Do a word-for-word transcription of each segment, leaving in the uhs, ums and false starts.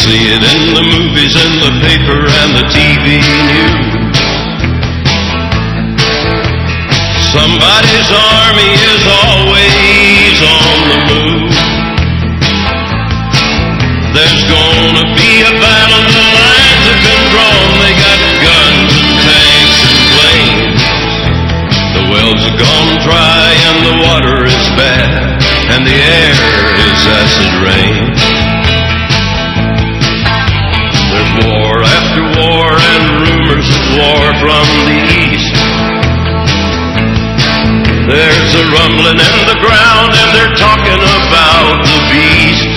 see it in the movies, in the paper, and the T V news. Somebody's army is always on the move. There's gonna be a battle, the lines have been drawn. They got guns and tanks and planes. The wells are gone dry and the water is bad, and the air is acid rain. There's war after war and rumors of war from the east. There's a rumbling in the ground and they're talking about the beast.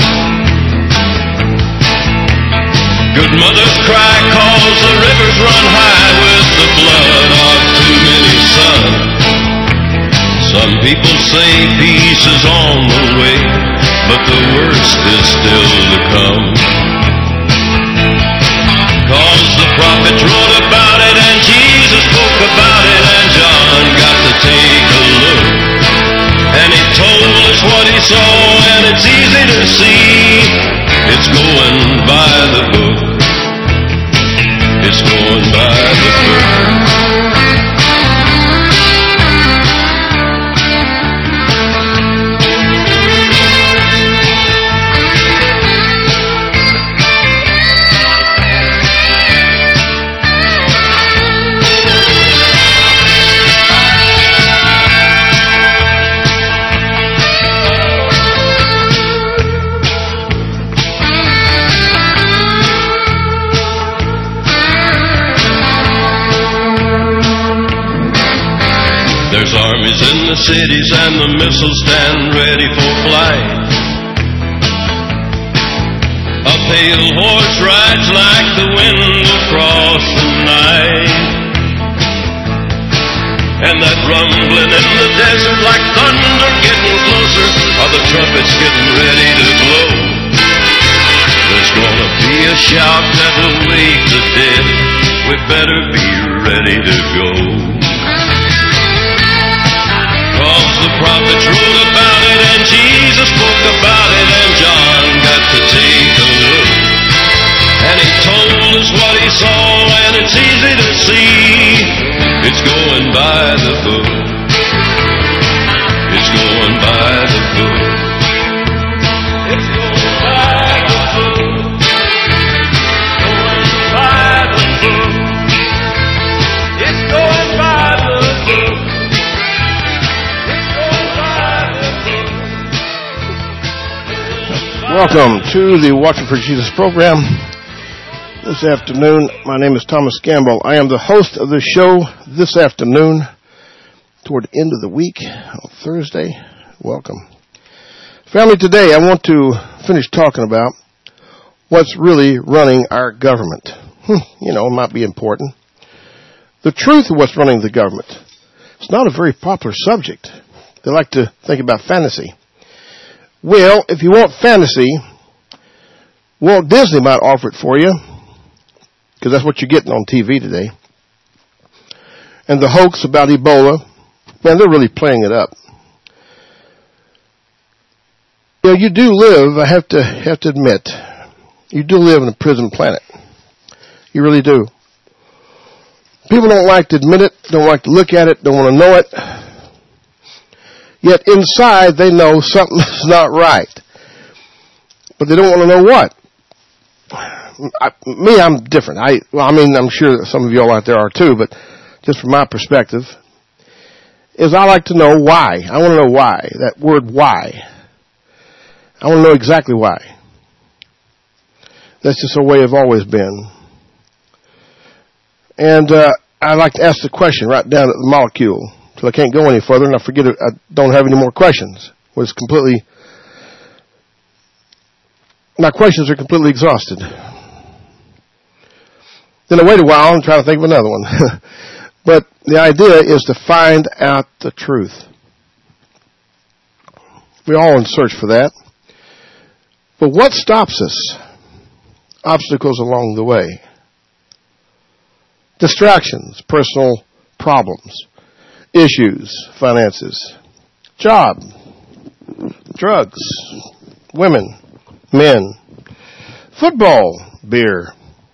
Good mothers cry cause the rivers run high with the blood of too many sons. Some people say peace is on the way, but the worst is still to come. Cause the prophets wrote about it and Jesus spoke about it, and John got to take a look. And he told us what he saw, and it's easy to see. It's going by the book. It's going by the book. There's armies in the cities and the missiles stand ready for flight. A pale horse rides like the wind across the night. And that rumbling in the desert like thunder getting closer, are the trumpets getting ready to blow. There's gonna be a shout that will wake the dead. We better be ready to go. Cause the prophets wrote about it and Jesus spoke about it, and John got to take a look. And he told us what he saw, and it's easy to see. It's going by the book. It's going by the book. It's going by the book. Going by the book. It's going by the book. Welcome to the Watching for Jesus program this afternoon. My name is Thomas Gamble. I am the host of the show this afternoon toward the end of the week on Thursday. Welcome. Family, today I want to finish talking about what's really running our government. Hmm, you know, it might be important. The truth of what's running the government. It's not a very popular subject. They like to think about fantasy. Well, if you want fantasy, Walt Disney might offer it for you, because that's what you're getting on T V today. And the hoax about Ebola, man, they're really playing it up. You know, you do live, I have to have to admit, you do live in a prison planet. You really do. People don't like to admit it, don't like to look at it, don't want to know it. Yet inside they know something's not right. But they don't want to know what. I, me, I'm different. I, well, I mean, I'm sure that some of you all out there are too, but just from my perspective, is I like to know why. I want to know why. That word why. I want to know exactly why. That's just a way I've always been. And uh, I like to ask the question right down at the molecule. So I can't go any further, and I forget it, I don't have any more questions. It was completely, my questions are completely exhausted. Then I wait a while and try to think of another one. But the idea is to find out the truth. We're all in search for that. But what stops us? Obstacles along the way. Distractions, personal problems. Issues, finances, job, drugs, women, men, football beer,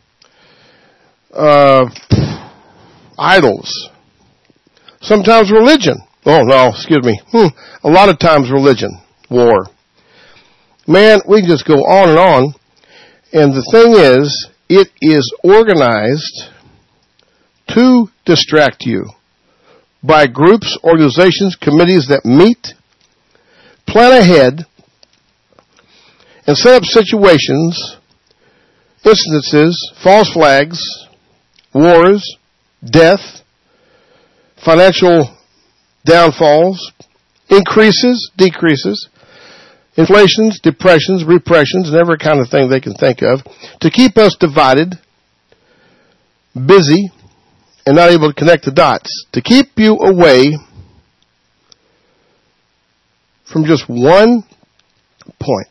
uh, idols, sometimes religion. Oh, no, excuse me. Hmm. A lot of times religion, war. Man, we can just go on and on. And the thing is, it is organized to distract you by groups, organizations, committees that meet, plan ahead, and set up situations, instances, false flags, wars, death, financial downfalls, increases, decreases, inflations, depressions, repressions, and every kind of thing they can think of, to keep us divided, busy, and not able to connect the dots, to keep you away from just one point.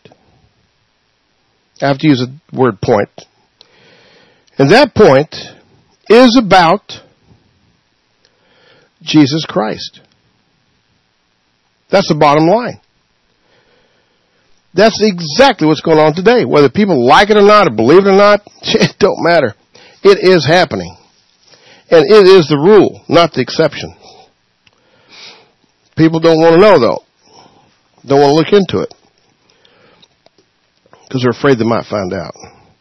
I have to use the word point. And that point is about Jesus Christ. That's the bottom line. That's exactly what's going on today. Whether people like it or not, or believe it or not, it don't matter. It is happening. And it is the rule, not the exception. People don't want to know, though. Don't want to look into it. Because they're afraid they might find out.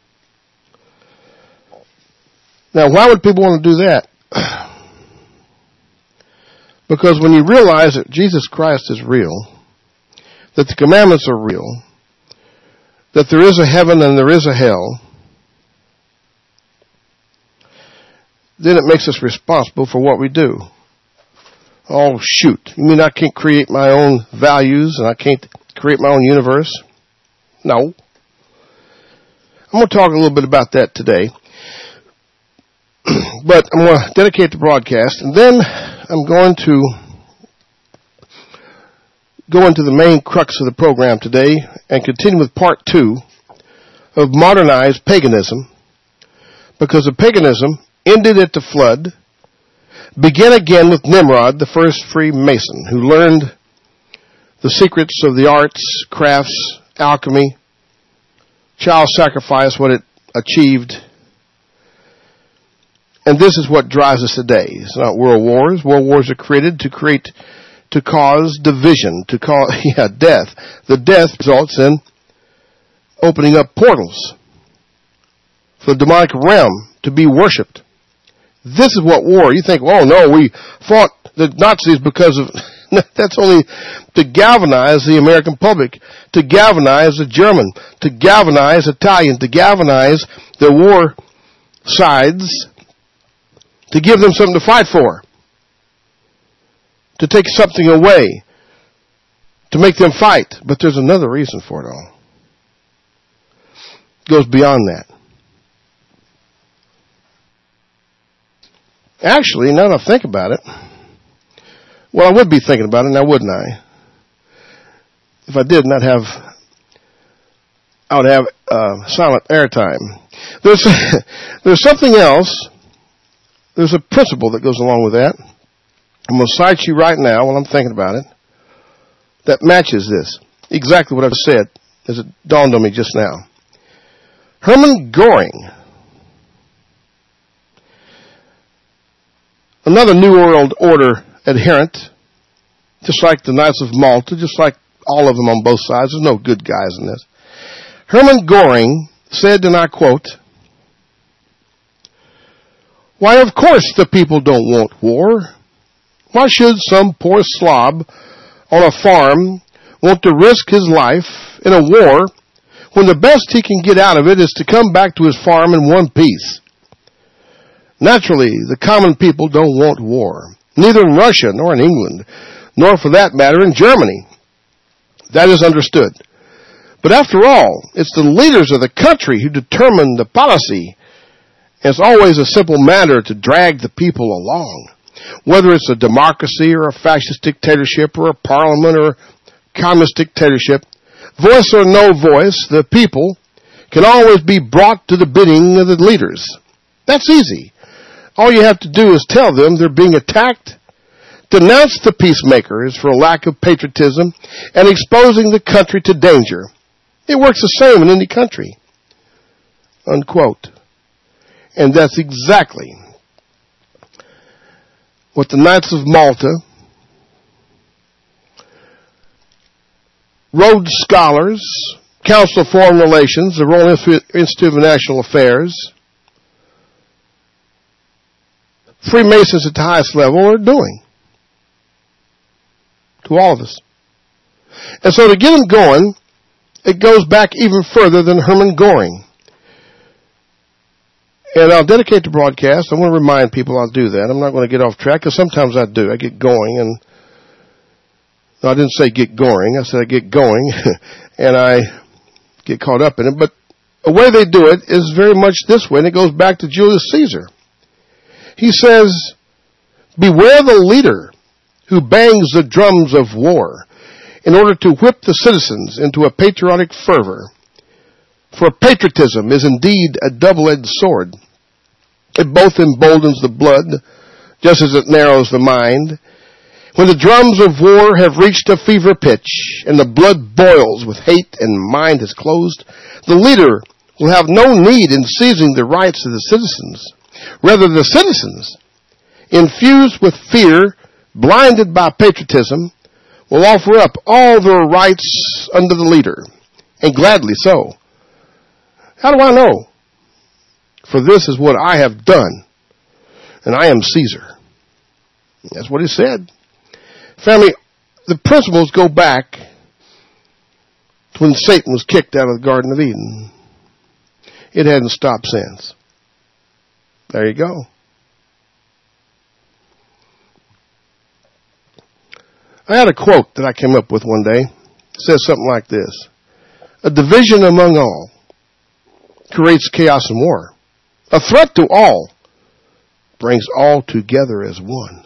Now, why would people want to do that? Because when you realize that Jesus Christ is real, that the commandments are real, that there is a heaven and there is a hell, then it makes us responsible for what we do. Oh, shoot. You mean I can't create my own values and I can't create my own universe? No. I'm going to talk a little bit about that today. But I'm going to dedicate the broadcast, and then I'm going to go into the main crux of the program today and continue with part two of modernized paganism, because the paganism ended at the flood, began again with Nimrod, the first Freemason, who learned the secrets of the arts, crafts, alchemy, child sacrifice, what it achieved. And this is what drives us today. It's not world wars. World wars are created to create, to cause division, to cause, yeah, death. The death results in opening up portals for the demonic realm to be worshipped. This is what war, you think, oh no, we fought the Nazis because of, that's only to galvanize the American public, to galvanize the German, to galvanize Italian, to galvanize the war sides, to give them something to fight for, to take something away, to make them fight. But there's another reason for it all. It goes beyond that. Actually, now that I think about it, well, I would be thinking about it, now wouldn't I? If I didn't, I'd have, I would have uh, silent airtime. There's, there's something else. There's a principle that goes along with that. I'm going to cite you right now while I'm thinking about it, that matches this. Exactly what I've said, as it dawned on me just now. Hermann Goring, another New World Order adherent, just like the Knights of Malta, just like all of them on both sides. There's no good guys in this. Hermann Goring said, and I quote, "Why, of course the people don't want war. Why should some poor slob on a farm want to risk his life in a war when the best he can get out of it is to come back to his farm in one piece? Naturally, the common people don't want war, neither in Russia nor in England, nor for that matter in Germany. That is understood. But after all, it's the leaders of the country who determine the policy. It's always a simple matter to drag the people along. Whether it's a democracy or a fascist dictatorship or a parliament or a communist dictatorship, voice or no voice, the people can always be brought to the bidding of the leaders. That's easy. All you have to do is tell them they're being attacked, denounce the peacemakers for a lack of patriotism, and exposing the country to danger. It works the same in any country. unquote. And that's exactly what the Knights of Malta, Rhodes Scholars, Council of Foreign Relations, the Royal Institute of National Affairs, Freemasons at the highest level are doing to all of us. And so to get them going, it goes back even further than Hermann Göring. And I'll dedicate the broadcast. I want to remind people I'll do that. I'm not going to get off track, because sometimes I do. I get going, and no, I didn't say get going. I said I get going, and I get caught up in it. But the way they do it is very much this way, and it goes back to Julius Caesar. He says, beware the leader who bangs the drums of war in order to whip the citizens into a patriotic fervor. For patriotism is indeed a double-edged sword. It both emboldens the blood, just as it narrows the mind. When the drums of war have reached a fever pitch, and the blood boils with hate and mind is closed, the leader will have no need in seizing the rights of the citizens. Rather, the citizens, infused with fear, blinded by patriotism, will offer up all their rights under the leader, and gladly so. How do I know? For this is what I have done, and I am Caesar. That's what he said. Family, the principles go back to when Satan was kicked out of the Garden of Eden. It hadn't stopped since. There you go. I had a quote that I came up with one day. It says something like this: a division among all creates chaos and war. A threat to all brings all together as one.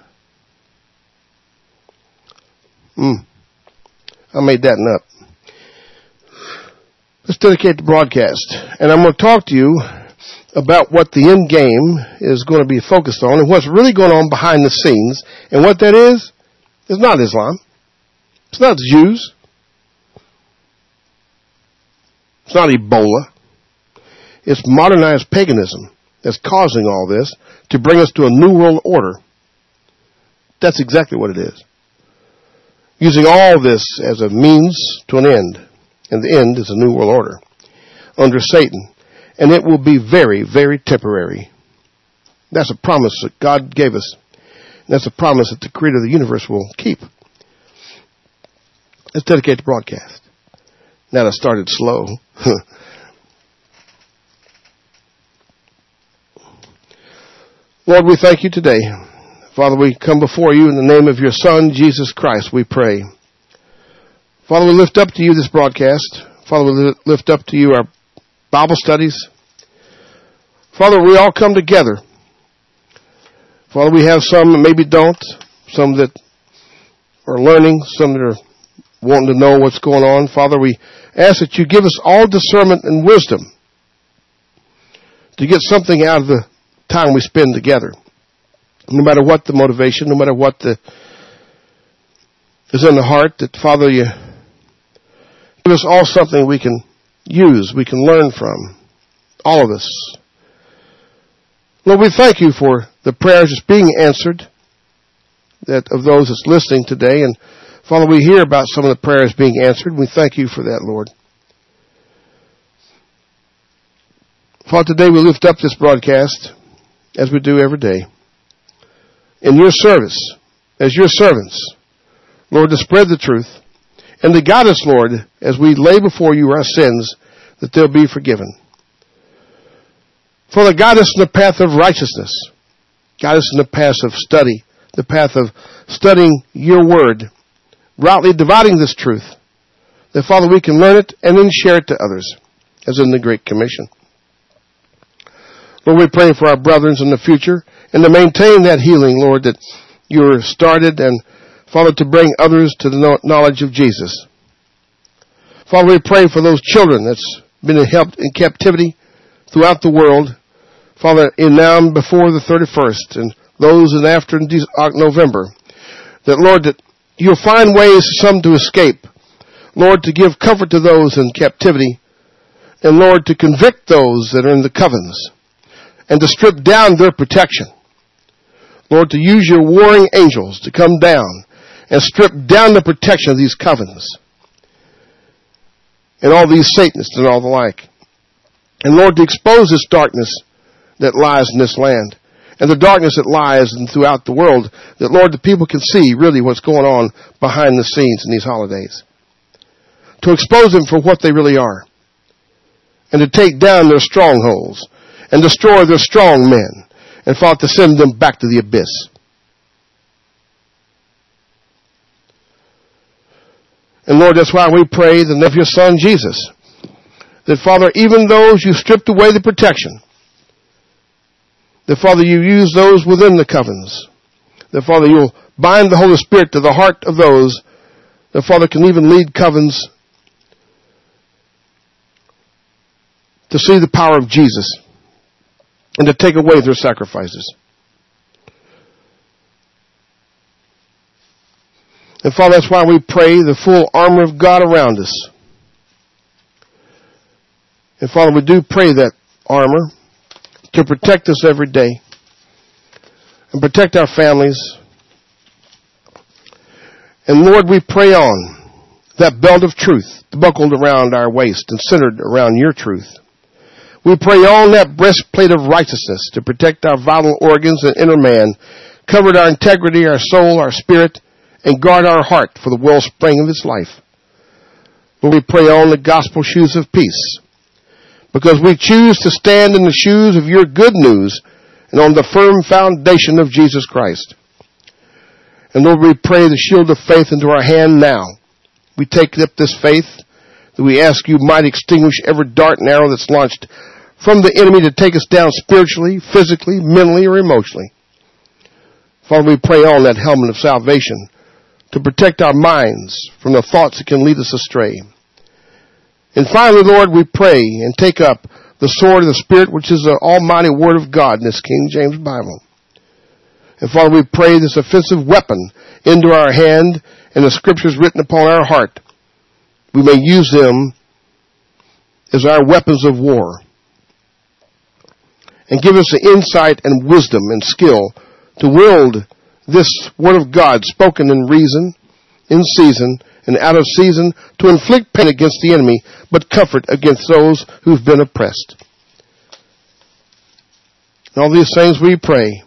Hmm. I made that one up. Let's dedicate the broadcast. And I'm going to talk to you about what the end game is going to be focused on and what's really going on behind the scenes. And what that is, is not Islam. It's not Jews. It's not Ebola. It's modernized paganism that's causing all this to bring us to a new world order. That's exactly what it is. Using all this as a means to an end. And the end is a new world order under Satan. And it will be very, very temporary. That's a promise that God gave us. And that's a promise that the Creator of the universe will keep. Let's dedicate the broadcast. Now that I started slow. Lord, we thank you today. Father, we come before you in the name of your Son, Jesus Christ, we pray. Father, we lift up to you this broadcast. Father, we lift up to you our Bible studies. Father, we all come together. Father, we have some that maybe don't, some that are learning, some that are wanting to know what's going on. Father, we ask that you give us all discernment and wisdom to get something out of the time we spend together. No matter what the motivation, no matter what the is in the heart, that Father, you give us all something we can use, we can learn from. All of us. Lord, we thank you for the prayers that's being answered, that of those that's listening today. And Father, we hear about some of the prayers being answered. We thank you for that, Lord. Father, today we lift up this broadcast, as we do every day, in your service, as your servants, Lord, to spread the truth, and to guide us, Lord, as we lay before you our sins, that they'll be forgiven. Father, guide us in the path of righteousness. Guide us in the path of study, the path of studying your word, rightly dividing this truth, that, Father, we can learn it and then share it to others, as in the Great Commission. Lord, we pray for our brethren in the future and to maintain that healing, Lord, that you started, and, Father, to bring others to the knowledge of Jesus. Father, we pray for those children that's been held in captivity throughout the world, Father, in now and before the thirty-first, and those in after November, that, Lord, that you'll find ways for some to escape, Lord, to give comfort to those in captivity, And Lord, to convict those that are in the covens and to strip down their protection. Lord, to use your warring angels to come down and strip down the protection of these covens and all these Satanists and all the like. And Lord, to expose this darkness that lies in this land and the darkness that lies in throughout the world, that, Lord, the people can see really what's going on behind the scenes in these holidays. To expose them for what they really are. And to take down their strongholds and destroy their strong men, and Father, to send them back to the abyss. And Lord, that's why we pray the name of your Son Jesus, that Father, even those you stripped away the protection, that Father, you use those within the covens, that Father, you'll bind the Holy Spirit to the heart of those that Father can even lead covens to see the power of Jesus and to take away their sacrifices. And Father, that's why we pray the full armor of God around us. And Father, we do pray that armor to protect us every day and protect our families. And Lord, we pray on that belt of truth buckled around our waist and centered around your truth. We pray on that breastplate of righteousness to protect our vital organs and inner man, covered our integrity, our soul, our spirit, and guard our heart for the wellspring of its life. Lord, we pray on the gospel shoes of peace, because we choose to stand in the shoes of your good news and on the firm foundation of Jesus Christ. And Lord, we pray the shield of faith into our hand now. We take up this faith that we ask you might extinguish every dart and arrow that's launched from the enemy to take us down spiritually, physically, mentally, or emotionally. Father, we pray on that helmet of salvation to protect our minds from the thoughts that can lead us astray. And finally, Lord, we pray and take up the sword of the Spirit, which is the almighty Word of God in this King James Bible. And Father, we pray this offensive weapon into our hand and the scriptures written upon our heart. We may use them as our weapons of war. And give us the insight and wisdom and skill to wield this Word of God spoken in reason, in season, and out of season to inflict pain against the enemy, but comfort against those who've been oppressed. And all these things we pray.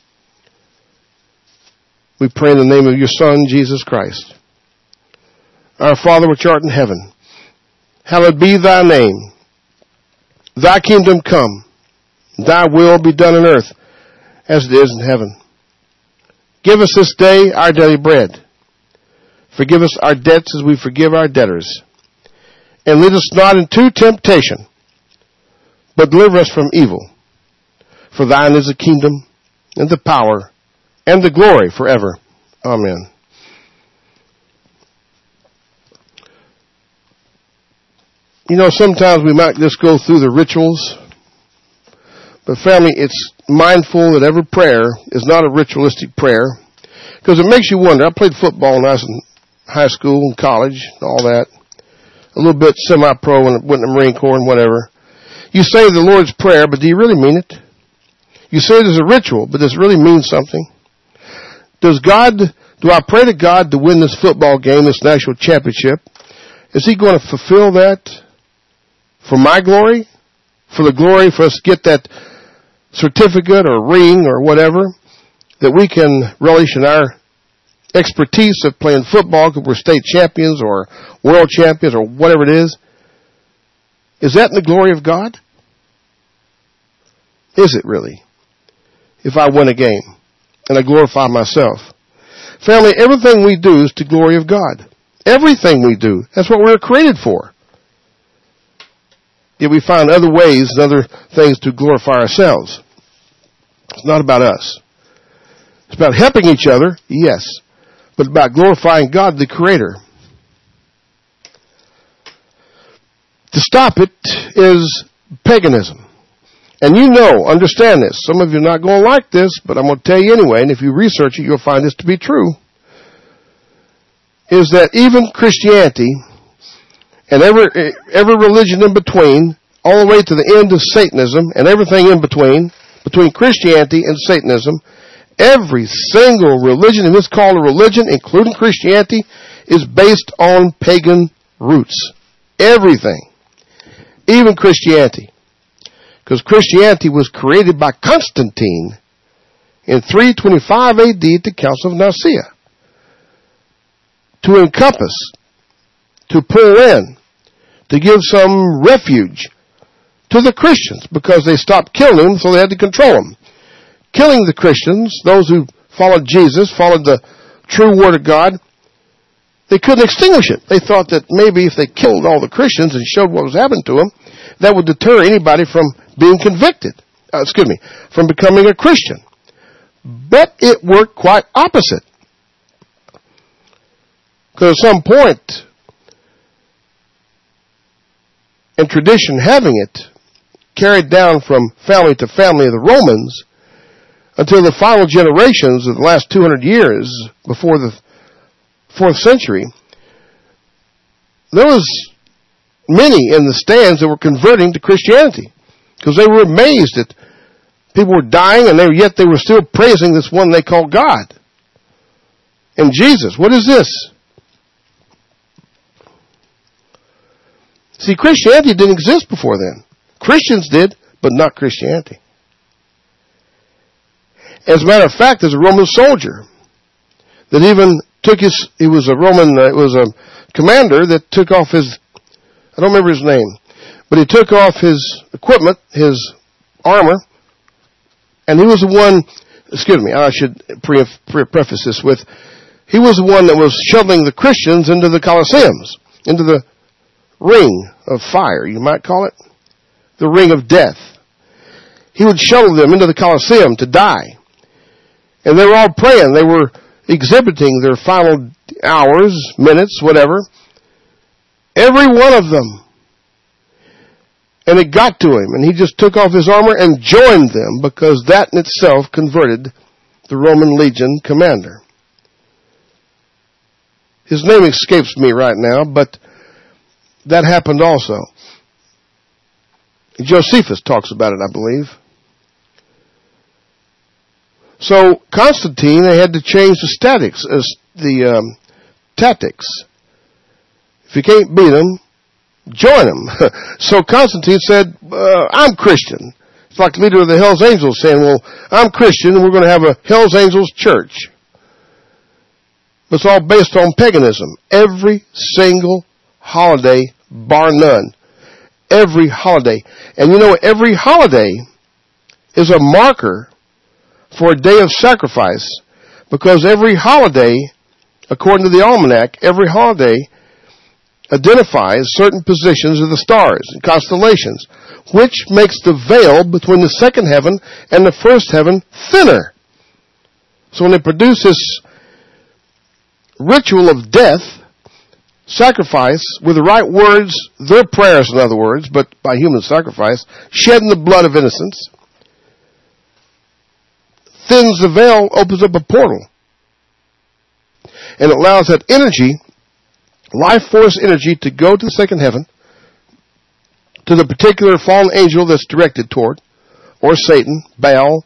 We pray in the name of your Son, Jesus Christ. Our Father which art in heaven, hallowed be thy name. Thy kingdom come. Thy will be done on earth as it is in heaven. Give us this day our daily bread. Forgive us our debts as we forgive our debtors. And lead us not into temptation, but deliver us from evil. For thine is the kingdom and the power and the glory forever. Amen. You know, sometimes we might just go through the rituals. But family, it's mindful that every prayer is not a ritualistic prayer. Because it makes you wonder. I played football when I was in high school and college and all that. A little bit semi-pro when I went in the Marine Corps and whatever. You say the Lord's Prayer, but do you really mean it? You say it as a ritual, but does it really mean something? Does God, do I pray to God to win this football game, this national championship? Is He going to fulfill that for my glory? For the glory for us to get that certificate or ring or whatever, that we can relish in our expertise of playing football because we're state champions or world champions or whatever it is. Is that in the glory of God? Is it really? If I win a game and I glorify myself. Family, everything we do is to the glory of God. Everything we do. That's what we're created for. Yet we find other ways and other things to glorify ourselves. It's not about us. It's about helping each other, yes, but about glorifying God, the Creator. To stop it is paganism. And you know, understand this. Some of you are not going to like this, but I'm going to tell you anyway, and if you research it, you'll find this to be true, is that even Christianity and every every religion in between all the way to the end of Satanism and everything in between, between Christianity and Satanism, every single religion, and it's called a religion, including Christianity, is based on pagan roots. Everything. Even Christianity. Because Christianity was created by Constantine in three twenty-five A D at the Council of Nicaea. To encompass, to pull in, to give some refuge to the Christians, because they stopped killing them, so they had to control them. Killing the Christians, those who followed Jesus, followed the true Word of God, they couldn't extinguish it. They thought that maybe if they killed all the Christians and showed what was happening to them, that would deter anybody from being convicted, uh, excuse me, from becoming a Christian. But it worked quite opposite. Because at some point, in tradition having it, carried down from family to family of the Romans, until the final generations of the last two hundred years before the fourth century, there was many in the stands that were converting to Christianity. Because they were amazed that people were dying and they, yet they were still praising this one they called God. And Jesus, what is this? See, Christianity didn't exist before then. Christians did, but not Christianity. As a matter of fact, there's a Roman soldier that even took his, he was a Roman, uh, it was a commander that took off his, I don't remember his name, but he took off his equipment, his armor, and he was the one, excuse me, I should pre- pre- preface this with, he was the one that was shoveling the Christians into the Colosseums, into the ring of fire, you might call it, the ring of death. He would shovel them into the Colosseum to die. And they were all praying. They were exhibiting their final hours, minutes, whatever. Every one of them. And it got to him, and he just took off his armor and joined them, because that in itself converted the Roman legion commander. His name escapes me right now, but that happened also. Josephus talks about it, I believe. So Constantine, they had to change the statics, uh, the um, tactics. If you can't beat them, join them. So Constantine said, uh, I'm Christian. It's like the leader of the Hells Angels saying, well, I'm Christian and we're going to have a Hells Angels church. But it's all based on paganism. Every single holiday, bar none. Every holiday. And you know, every holiday is a marker for a day of sacrifice, because every holiday, according to the almanac, every holiday identifies certain positions of the stars and constellations, which makes the veil between the second heaven and the first heaven thinner. So when they produce this ritual of death, sacrifice, with the right words, their prayers in other words, but by human sacrifice, shedding the blood of innocents, thins the veil, opens up a portal. And it allows that energy, life force energy, to go to the second heaven, to the particular fallen angel that's directed toward, or Satan, Baal,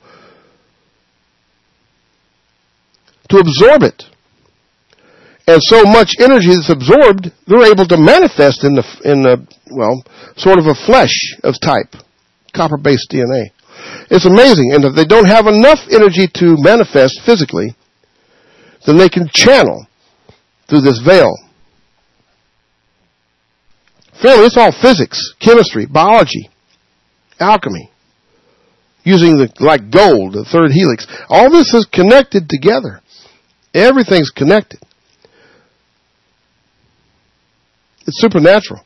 to absorb it. And so much energy that's absorbed, they're able to manifest in the, in the, well, sort of a flesh of type, copper-based D N A. It's amazing. And if they don't have enough energy to manifest physically, then they can channel through this veil. Family, it's all physics, chemistry, biology, alchemy, using the, like gold, the third helix. All this is connected together. Everything's connected. It's supernatural.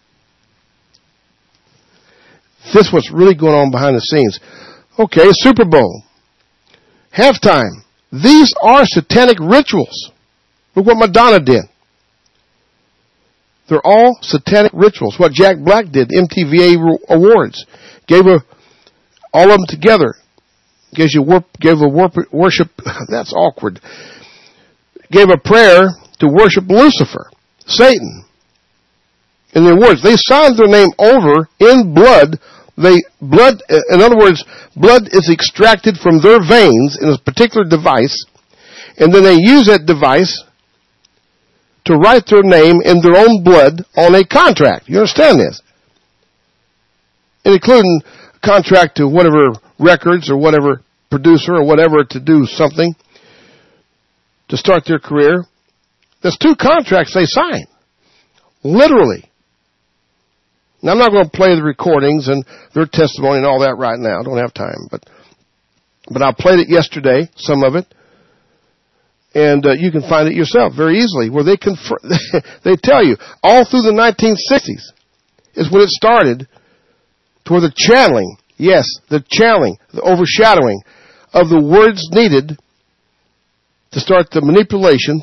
This is what's really going on behind the scenes. Okay, Super Bowl. Halftime. These are satanic rituals. Look what Madonna did. They're all satanic rituals. What Jack Black did, M T V A Awards. Gave a, all of them together. Gave you warp, gave a warp, worship, that's awkward. Gave a prayer to worship Lucifer, Satan. In the awards, they signed their name over in blood They, blood, in other words, blood is extracted from their veins in a particular device, and then they use that device to write their name in their own blood on a contract. You understand this? And including a contract to whatever records or whatever producer or whatever to do something to start their career. There's two contracts they sign. Literally. Now, I'm not going to play the recordings and their testimony and all that right now. I don't have time. But but I played it yesterday, some of it. And uh, you can find it yourself very easily, where they confer- they tell you all through the nineteen sixties is when it started, toward the channeling, yes, the channeling, the overshadowing of the words needed to start the manipulation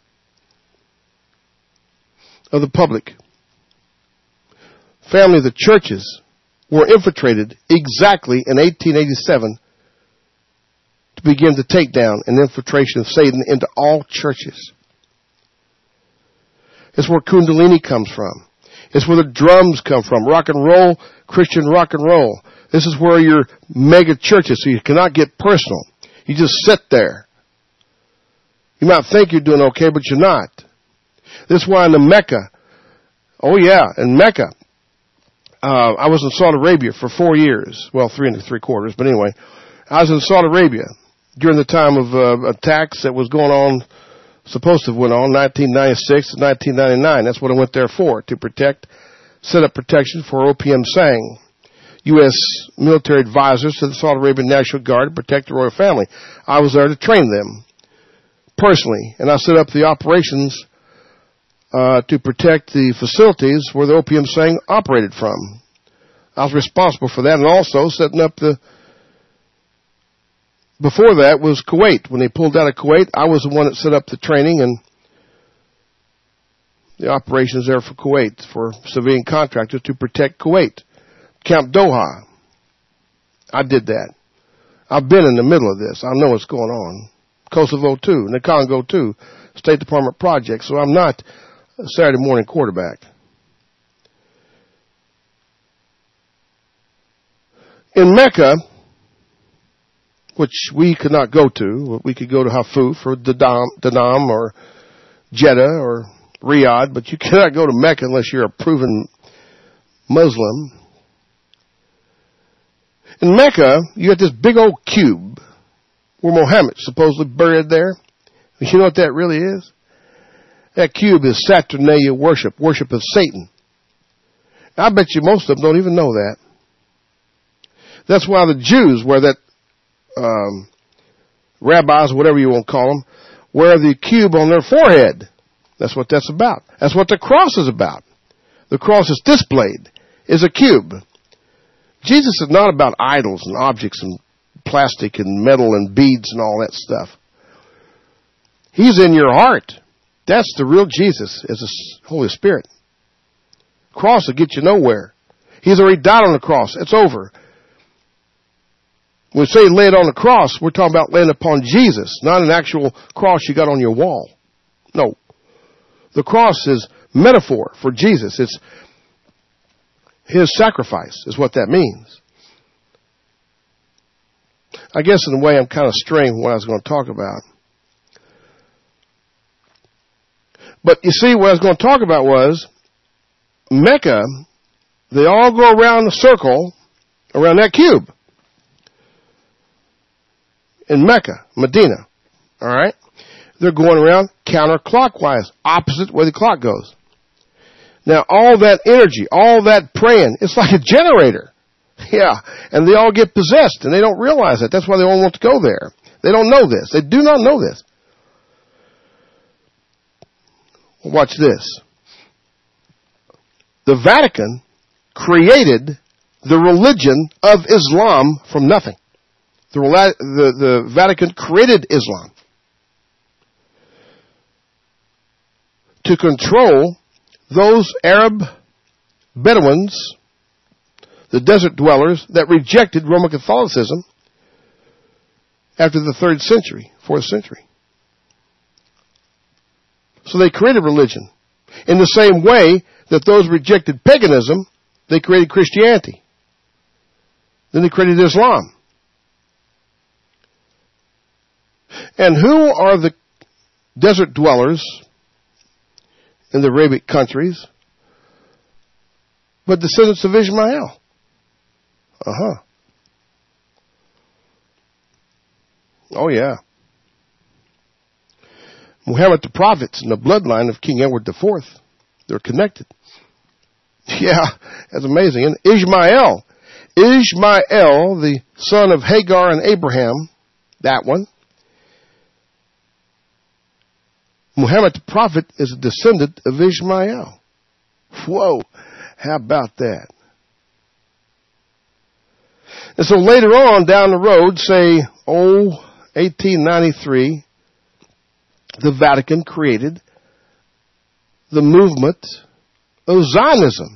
of the public. Family, the churches were infiltrated exactly in eighteen eighty-seven to begin the takedown and infiltration of Satan into all churches. It's where Kundalini comes from. It's where the drums come from. Rock and roll, Christian rock and roll. This is where your mega churches, so you cannot get personal. You just sit there. You might think you're doing okay, but you're not. This is why in the Mecca, oh yeah, in Mecca, uh, I was in Saudi Arabia for four years. Well, three and three quarters, but anyway, I was in Saudi Arabia during the time of uh, attacks that was going on, supposed to have went on, nineteen ninety-six to nineteen ninety-nine. That's what I went there for, to protect, set up protection for O P M Sang, U S military advisors to the Saudi Arabian National Guard to protect the royal family. I was there to train them personally, and I set up the operations uh, to protect the facilities where the O P M Sang operated from. I was responsible for that, and also setting up the, before that was Kuwait. When they pulled out of Kuwait, I was the one that set up the training and the operations there for Kuwait, for civilian contractors to protect Kuwait. Camp Doha. I did that. I've been in the middle of this. I know what's going on. Kosovo too, and the Congo too. State Department project. So I'm not a Saturday morning quarterback. In Mecca, which we could not go to, we could go to Hafuf or Danam or Jeddah or Riyadh, but you cannot go to Mecca unless you're a proven Muslim. In Mecca, you got this big old cube where Muhammad's supposedly buried there. You know what that really is? That cube is Saturnalia worship, worship of Satan. I bet you most of them don't even know that. That's why the Jews wear that, um, rabbis, whatever you want to call them, wear the cube on their forehead. That's what that's about. That's what the cross is about. The cross is displayed, is a cube. Jesus is not about idols and objects and plastic and metal and beads and all that stuff. He's in your heart. That's the real Jesus, as the Holy Spirit. Cross will get you nowhere. He's already died on the cross. It's over. When we say lay it on the cross, we're talking about laying upon Jesus, not an actual cross you got on your wall. No. The cross is metaphor for Jesus. It's His sacrifice is what that means. I guess in a way I'm kind of straying what I was going to talk about. But you see, what I was going to talk about was Mecca, they all go around the circle, around that cube. In Mecca, Medina, all right? They're going around counterclockwise, opposite where the clock goes. Now, all that energy, all that praying, it's like a generator. Yeah, and they all get possessed, and they don't realize it. That's why they all want to go there. They don't know this. They do not know this. Watch this. The Vatican created the religion of Islam from nothing. The, the, the Vatican created Islam to control those Arab Bedouins, the desert dwellers, that rejected Roman Catholicism after the third century, fourth century. So they created religion. In the same way that those rejected paganism, they created Christianity. Then they created Islam. And who are the desert dwellers in the Arabic countries but descendants of Ishmael? Uh-huh. Oh, yeah. Muhammad the Prophet's in the bloodline of King Edward the Fourth. They're connected. Yeah, that's amazing. And Ishmael, Ishmael, the son of Hagar and Abraham, that one. Muhammad the Prophet is a descendant of Ishmael. Whoa, how about that? And so later on down the road, say, oh, eighteen ninety-three, the Vatican created the movement of Zionism.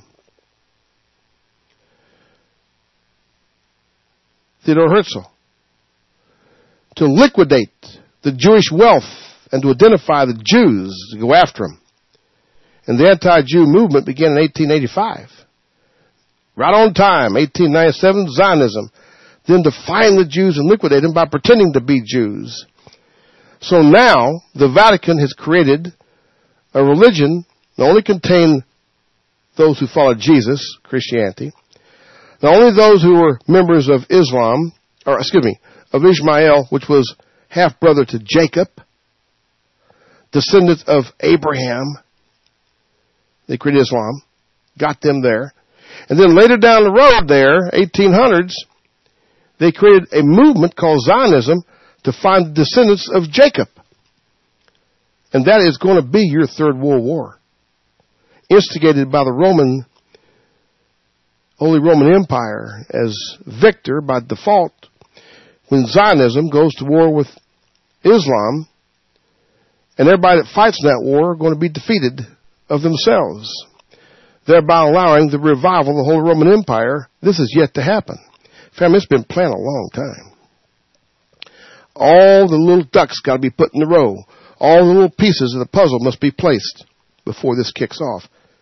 Theodor Herzl. To liquidate the Jewish wealth and to identify the Jews, to go after them. And the anti-Jew movement began in eighteen eighty-five. Right on time, eighteen ninety-seven, Zionism. Then to find the Jews and liquidate them by pretending to be Jews. So now, the Vatican has created a religion that only contained those who followed Jesus, Christianity. Not only those who were members of Islam, or excuse me, of Ishmael, which was half-brother to Jacob, descendants of Abraham. They created Islam, got them there. And then later down the road there, eighteen hundreds, they created a movement called Zionism to find the descendants of Jacob. And that is going to be your Third World War. Instigated by the Roman, Holy Roman Empire as victor by default, when Zionism goes to war with Islam, and everybody that fights in that war are going to be defeated of themselves, thereby allowing the revival of the Holy Roman Empire. This is yet to happen. Family, it's been planned a long time. All the little ducks got to be put in a row. All the little pieces of the puzzle must be placed before this kicks off.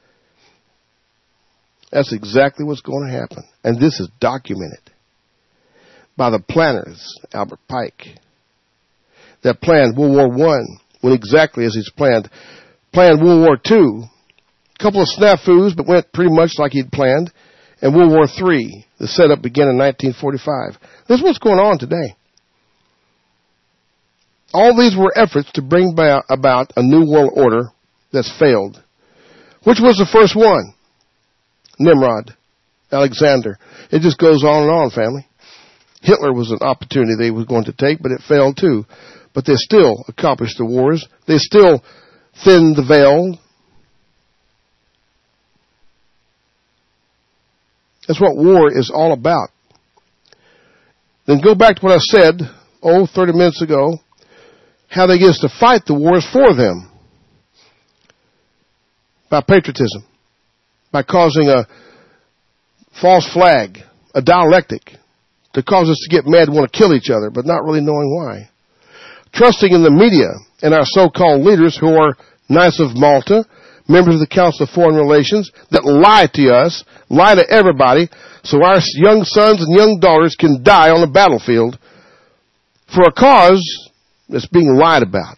That's exactly what's going to happen. And this is documented by the planners, Albert Pike, that planned World War One, went exactly as he's planned. Planned World War Two, a couple of snafus, but went pretty much like he'd planned. And World War Three, the setup began in nineteen forty-five. This is what's going on today. All these were efforts to bring about a new world order that's failed. Which was the first one? Nimrod, Alexander. It just goes on and on, family. Hitler was an opportunity they were going to take, but it failed too. But they still accomplished the wars. They still thinned the veil. That's what war is all about. Then go back to what I said, oh, thirty minutes ago, how they get us to fight the wars for them. By patriotism. By causing a false flag, a dialectic, to cause us to get mad and want to kill each other, but not really knowing why. Trusting in the media and our so-called leaders who are Knights of Malta, members of the Council of Foreign Relations, that lie to us, lie to everybody, so our young sons and young daughters can die on the battlefield for a cause that's being lied about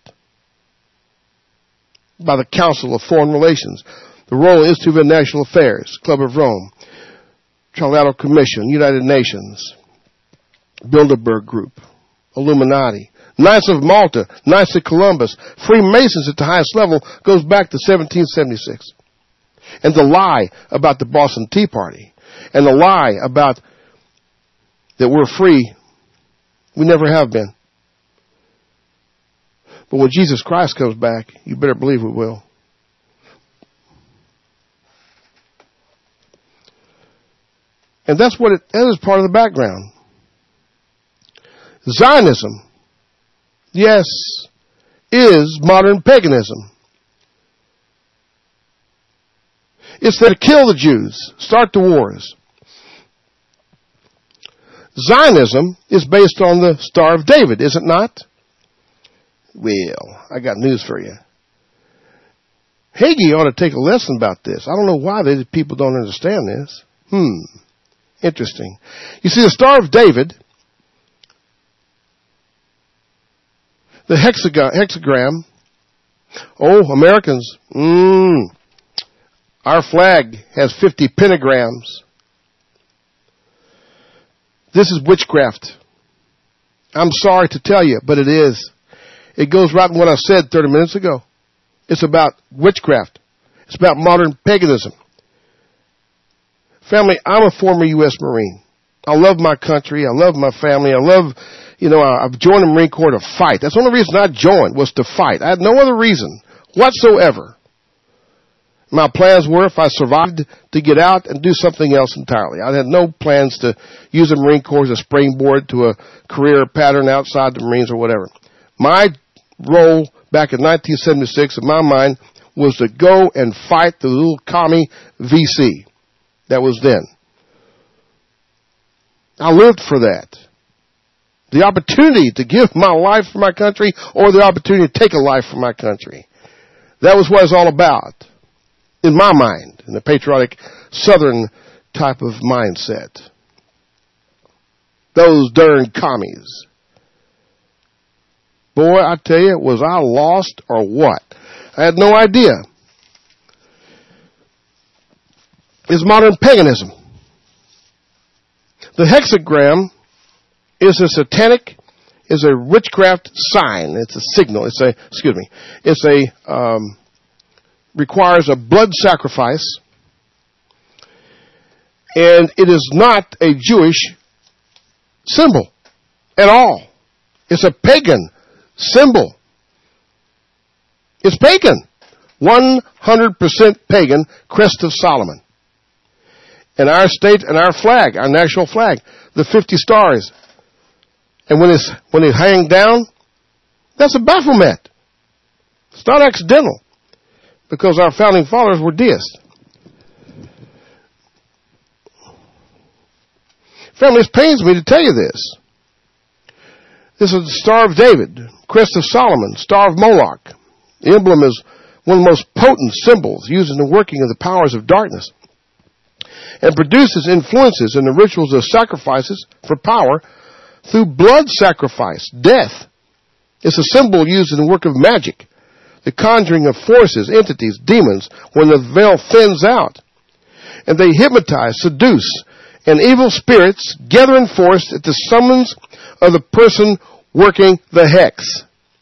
by the Council of Foreign Relations, the Royal Institute of International Affairs, Club of Rome, Trilateral Commission, United Nations, Bilderberg Group, Illuminati, Knights of Malta, Knights of Columbus, Freemasons at the highest level goes back to seventeen seventy-six. And the lie about the Boston Tea Party, and the lie about that we're free, we never have been. But when Jesus Christ comes back, you better believe we will. And that's what it, that is part of the background. Zionism, yes, is modern paganism. It's there to kill the Jews, start the wars. Zionism is based on the Star of David, is it not? Well, I got news for you. Hagee ought to take a lesson about this. I don't know why these people don't understand this. Hmm. Interesting. You see, the Star of David, the hexagon, hexagram, oh, Americans, mmm, our flag has fifty pentagrams. This is witchcraft. I'm sorry to tell you, but it is. It goes right in what I said thirty minutes ago. It's about witchcraft. It's about modern paganism. Family, I'm a former U S Marine. I love my country. I love my family. I love, you know, I've joined the Marine Corps to fight. That's the only reason I joined, was to fight. I had no other reason whatsoever. My plans were, if I survived, to get out and do something else entirely. I had no plans to use the Marine Corps as a springboard to a career pattern outside the Marines or whatever. My role back in nineteen seventy-six, in my mind, was to go and fight the little commie V C that was then. I lived for that. The opportunity to give my life for my country, or the opportunity to take a life for my country. That was what it's all about, in my mind, in the patriotic Southern type of mindset. Those darn commies. Boy, I tell you, was I lost or what? I had no idea. It's modern paganism. The hexagram is a satanic, is a witchcraft sign. It's a signal. It's a, excuse me, it's a, um, requires a blood sacrifice. And it is not a Jewish symbol at all. It's a pagan symbol. It's pagan. one hundred percent pagan, crest of Solomon. And our state and our flag, our national flag, the fifty stars. And when it's, when it hang down, that's a Baphomet. It's not accidental, because our founding fathers were deists. Family, it pains me to tell you this. This is the Star of David, crest of Solomon, Star of Moloch. The emblem is one of the most potent symbols used in the working of the powers of darkness, and produces influences in the rituals of sacrifices for power through blood sacrifice, death. It's a symbol used in the work of magic, the conjuring of forces, entities, demons, when the veil thins out. And they hypnotize, seduce, and evil spirits gather in force at the summons of the person working the hex.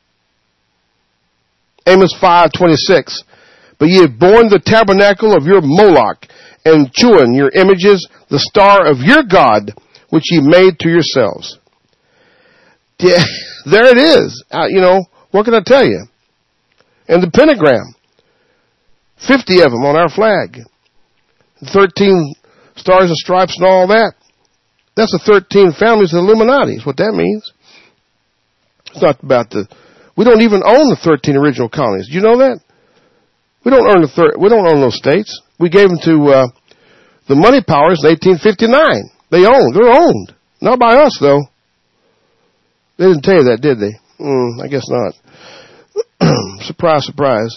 Amos five twenty-six. But ye have borne the tabernacle of your Moloch, and Chuan, your images, the star of your God, which ye made to yourselves. Yeah, there it is. Uh, you know, what can I tell you? And the pentagram. Fifty of them on our flag. Thirteen stars and stripes and all that. That's the thirteen families of the Illuminati, is what that means. It's not about the... We don't even own the thirteen original colonies. Do you know that? We don't own the thir- We don't own those states. We gave them to uh, the money powers in eighteen fifty-nine. They owned. They're owned. Not by us, though. They didn't tell you that, did they? Mm, I guess not. Surprise, surprise.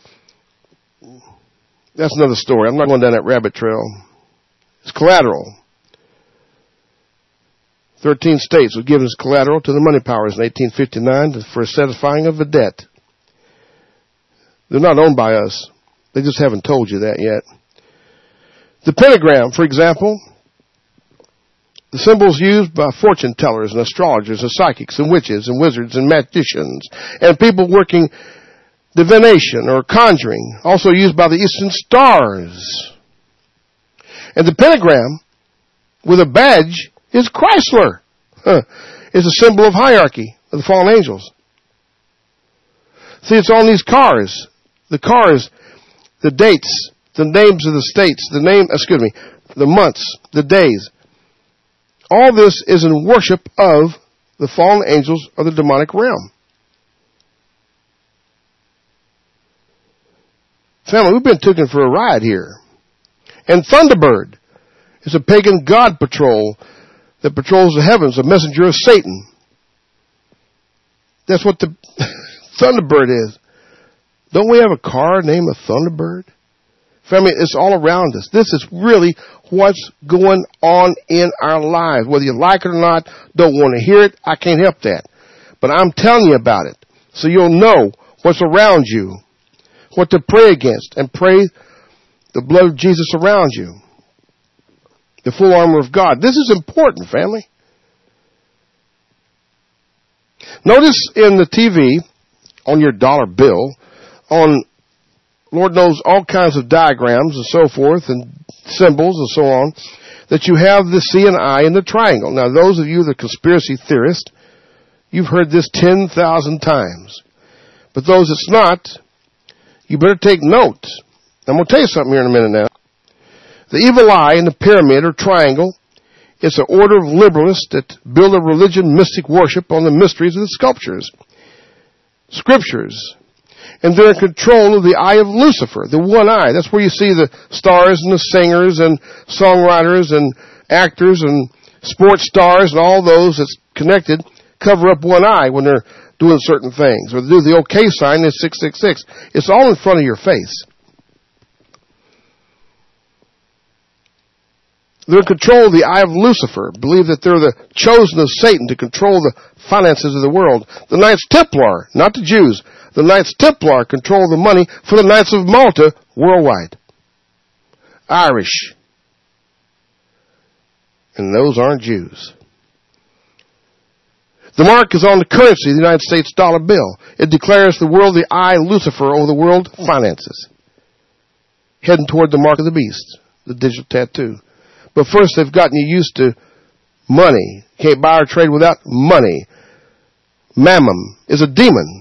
That's another story. I'm not going down that rabbit trail. It's collateral. Thirteen states were given as collateral to the money powers in eighteen fifty-nine for a satisfying of a debt. They're not owned by us. They just haven't told you that yet. The pentagram, for example, the symbols used by fortune tellers and astrologers and psychics and witches and wizards and magicians and people working divination or conjuring, also used by the eastern stars. And the pentagram with a badge is Chrysler. Huh. It's a symbol of hierarchy of the fallen angels. See, it's on these cars. The cars, the dates, the names of the states, the name, excuse me, the months, the days. All this is in worship of the fallen angels of the demonic realm. Family, we've been taken for a ride here. And Thunderbird is a pagan god patrol that patrols the heavens, a messenger of Satan. That's what the Thunderbird is. Don't we have a car named a Thunderbird? Family, it's all around us. This is really what's going on in our lives. Whether you like it or not, don't want to hear it, I can't help that. But I'm telling you about it so you'll know what's around you, what to pray against, and pray the blood of Jesus around you. The full armor of God. This is important, family. Notice in the T V, on your dollar bill, on Lord knows all kinds of diagrams and so forth and symbols and so on, that you have the C and I and the triangle. Now, those of you that are conspiracy theorists, you've heard this ten thousand times. But those that's not, you better take note. I'm going to tell you something here in a minute now. The evil eye in the pyramid or triangle is an order of liberalists that build a religion mystic worship on the mysteries of the sculptures, scriptures. And they're in control of the eye of Lucifer, the one eye. That's where you see the stars and the singers and songwriters and actors and sports stars and all those that's connected cover up one eye when they're doing certain things. Or they do the okay sign is six six six. It's all in front of your face. They're in control of the eye of Lucifer. Believe that they're the chosen of Satan to control the finances of the world. The Knights Templar, not the Jews. The Knights Templar control the money for the Knights of Malta worldwide. Irish. And those aren't Jews. The mark is on the currency of the United States dollar bill. It declares the world the eye Lucifer over the world finances. Heading toward the mark of the beast, the digital tattoo. But first they've gotten you used to money. Can't buy or trade without money. Mammon is a demon.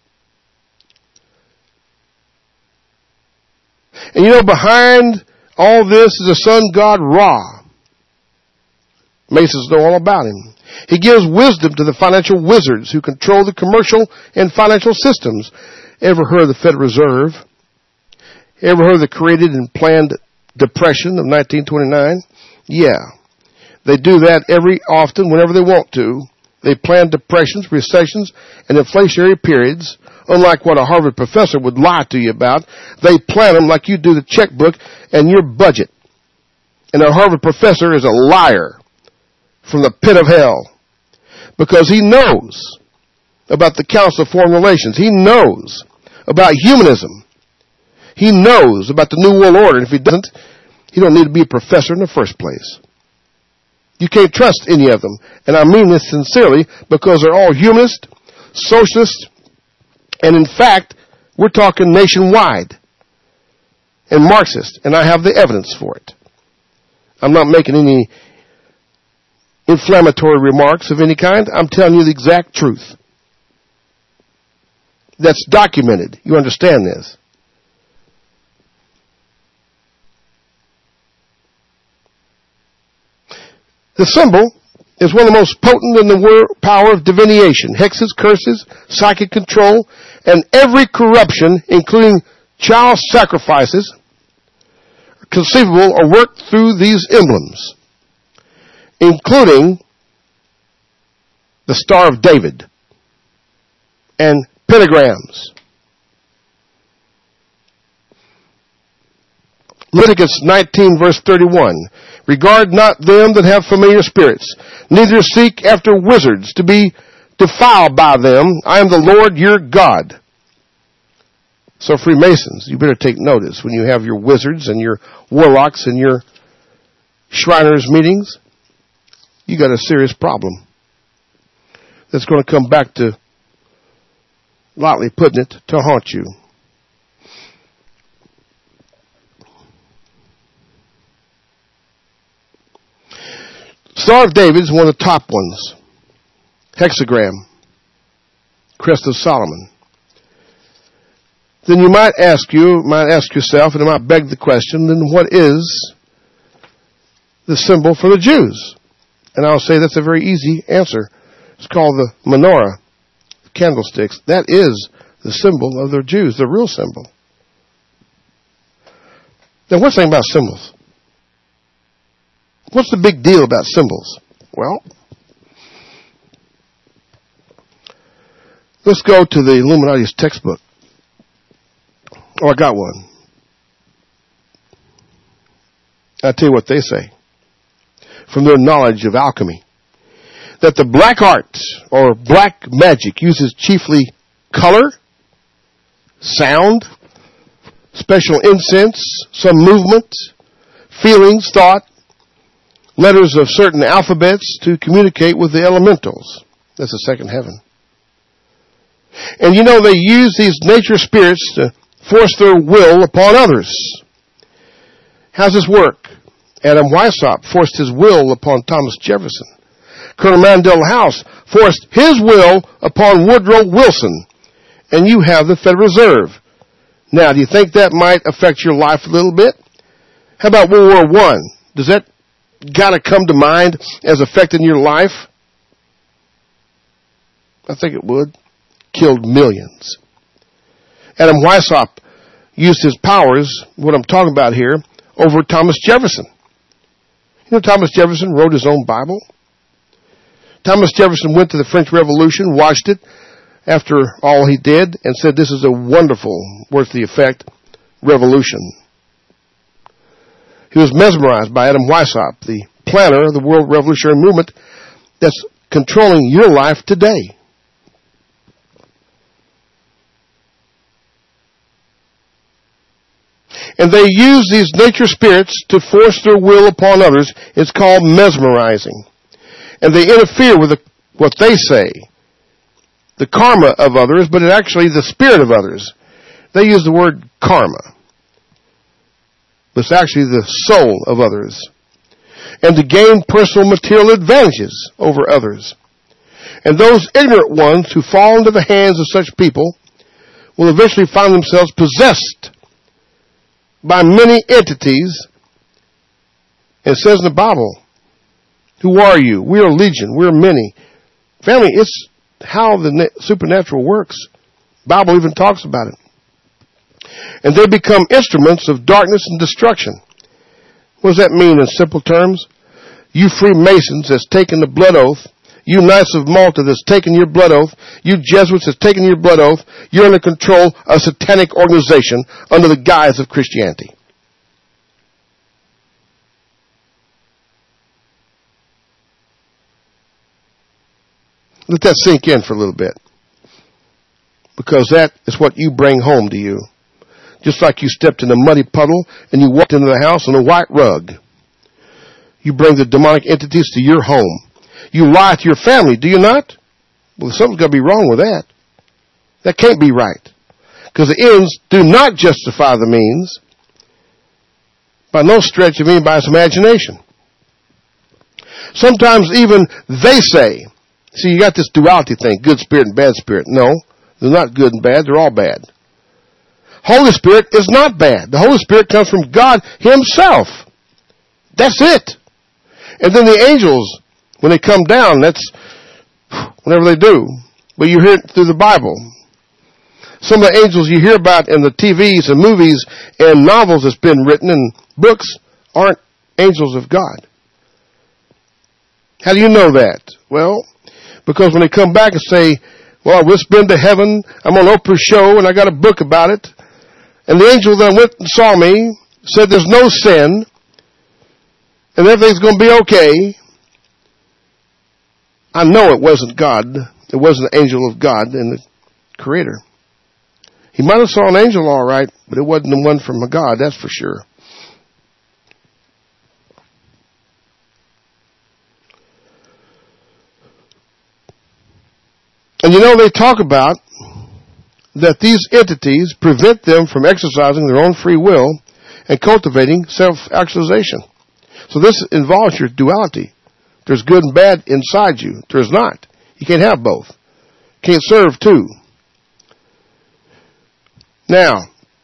And you know, behind all this is the sun god Ra. Masons know all about him. He gives wisdom to the financial wizards who control the commercial and financial systems. Ever heard of the Federal Reserve? Ever heard of the created and planned Depression of nineteen twenty-nine? Yeah. They do that every often whenever they want to. They plan depressions, recessions, and inflationary periods. Unlike what a Harvard professor would lie to you about, they plan them like you do the checkbook and your budget. And a Harvard professor is a liar from the pit of hell because he knows about the Council of Foreign Relations. He knows about humanism. He knows about the New World Order. And if he doesn't, he don't need to be a professor in the first place. You can't trust any of them. And I mean this sincerely because they're all humanist, socialist, and in fact, we're talking nationwide and Marxist. And I have the evidence for it. I'm not making any inflammatory remarks of any kind. I'm telling you the exact truth. That's documented. You understand this. The symbol is one of the most potent in the word, power of divination. Hexes, curses, psychic control, and every corruption, including child sacrifices, conceivable or worked through these emblems, including the Star of David and pentagrams. Leviticus nineteen verse thirty-one. Regard not them that have familiar spirits, neither seek after wizards to be defiled by them. I am the Lord your God. So Freemasons, you better take notice when you have your wizards and your warlocks and your Shriners meetings. You got a serious problem that's going to come back to, lightly putting it, to haunt you. Star of David is one of the top ones. Hexagram. Crest of Solomon. Then you might ask you, might ask yourself, and it might beg the question, then what is the symbol for the Jews? And I'll say that's a very easy answer. It's called the menorah, the candlesticks. That is the symbol of the Jews, the real symbol. Now, what's the thing about symbols? What's the big deal about symbols? Well, let's go to the Illuminati's textbook. Oh, I got one. I'll tell you what they say from their knowledge of alchemy. That the black art or black magic uses chiefly color, sound, special incense, some movement, feelings, thought, letters of certain alphabets to communicate with the elementals. That's the second heaven. And you know, they use these nature spirits to force their will upon others. How's this work? Adam Weishaupt forced his will upon Thomas Jefferson. Colonel Mandela House forced his will upon Woodrow Wilson. And you have the Federal Reserve. Now, do you think that might affect your life a little bit? How about World War One? Does that gotta come to mind as affecting your life? I think it would. Killed millions. Adam Weishaupt used his powers, what I'm talking about here, over Thomas Jefferson. You know, Thomas Jefferson wrote his own Bible. Thomas Jefferson went to the French Revolution, watched it after all he did, and said this is a wonderful, worth the effect, revolution. He was mesmerized by Adam Weishaupt, the planner of the World Revolutionary Movement that's controlling your life today. And they use these nature spirits to force their will upon others. It's called mesmerizing. And they interfere with the, what they say, the karma of others, but it's actually the spirit of others. They use the word karma. But it's actually the soul of others. And to gain personal material advantages over others. And those ignorant ones who fall into the hands of such people will eventually find themselves possessed by many entities. It says in the Bible, who are you? We are legion. We are many. Family, it's how the supernatural works. The Bible even talks about it. And they become instruments of darkness and destruction. What does that mean in simple terms? You Freemasons that's taken the blood oath, you Knights of Malta that's taken your blood oath, you Jesuits that's taken your blood oath, you're under control of a satanic organization under the guise of Christianity. Let that sink in for a little bit. Because that is what you bring home to you. Just like you stepped in a muddy puddle and you walked into the house on a white rug. You bring the demonic entities to your home. You lie to your family, do you not? Well, something's got to be wrong with that. That can't be right. Because the ends do not justify the means by no stretch of anybody's imagination. Sometimes even they say, see, you got this duality thing, good spirit and bad spirit. No, they're not good and bad, they're all bad. Holy Spirit is not bad. The Holy Spirit comes from God Himself. That's it. And then the angels, when they come down, that's whenever they do. But you hear it through the Bible. Some of the angels you hear about in the T Vs and movies and novels that's been written and books aren't angels of God. How do you know that? Well, because when they come back and say, well, I've just been to heaven, I'm on Oprah's show, and I got a book about it, and the angel that went and saw me said there's no sin, and everything's going to be okay, I know it wasn't God. It wasn't the angel of God and the Creator. He might have saw an angel all right, but it wasn't the one from God, that's for sure. And you know, they talk about that these entities prevent them from exercising their own free will and cultivating self-actualization. So this involves your duality. There's good and bad inside you. There's not. You can't have both. You can't serve two. Now,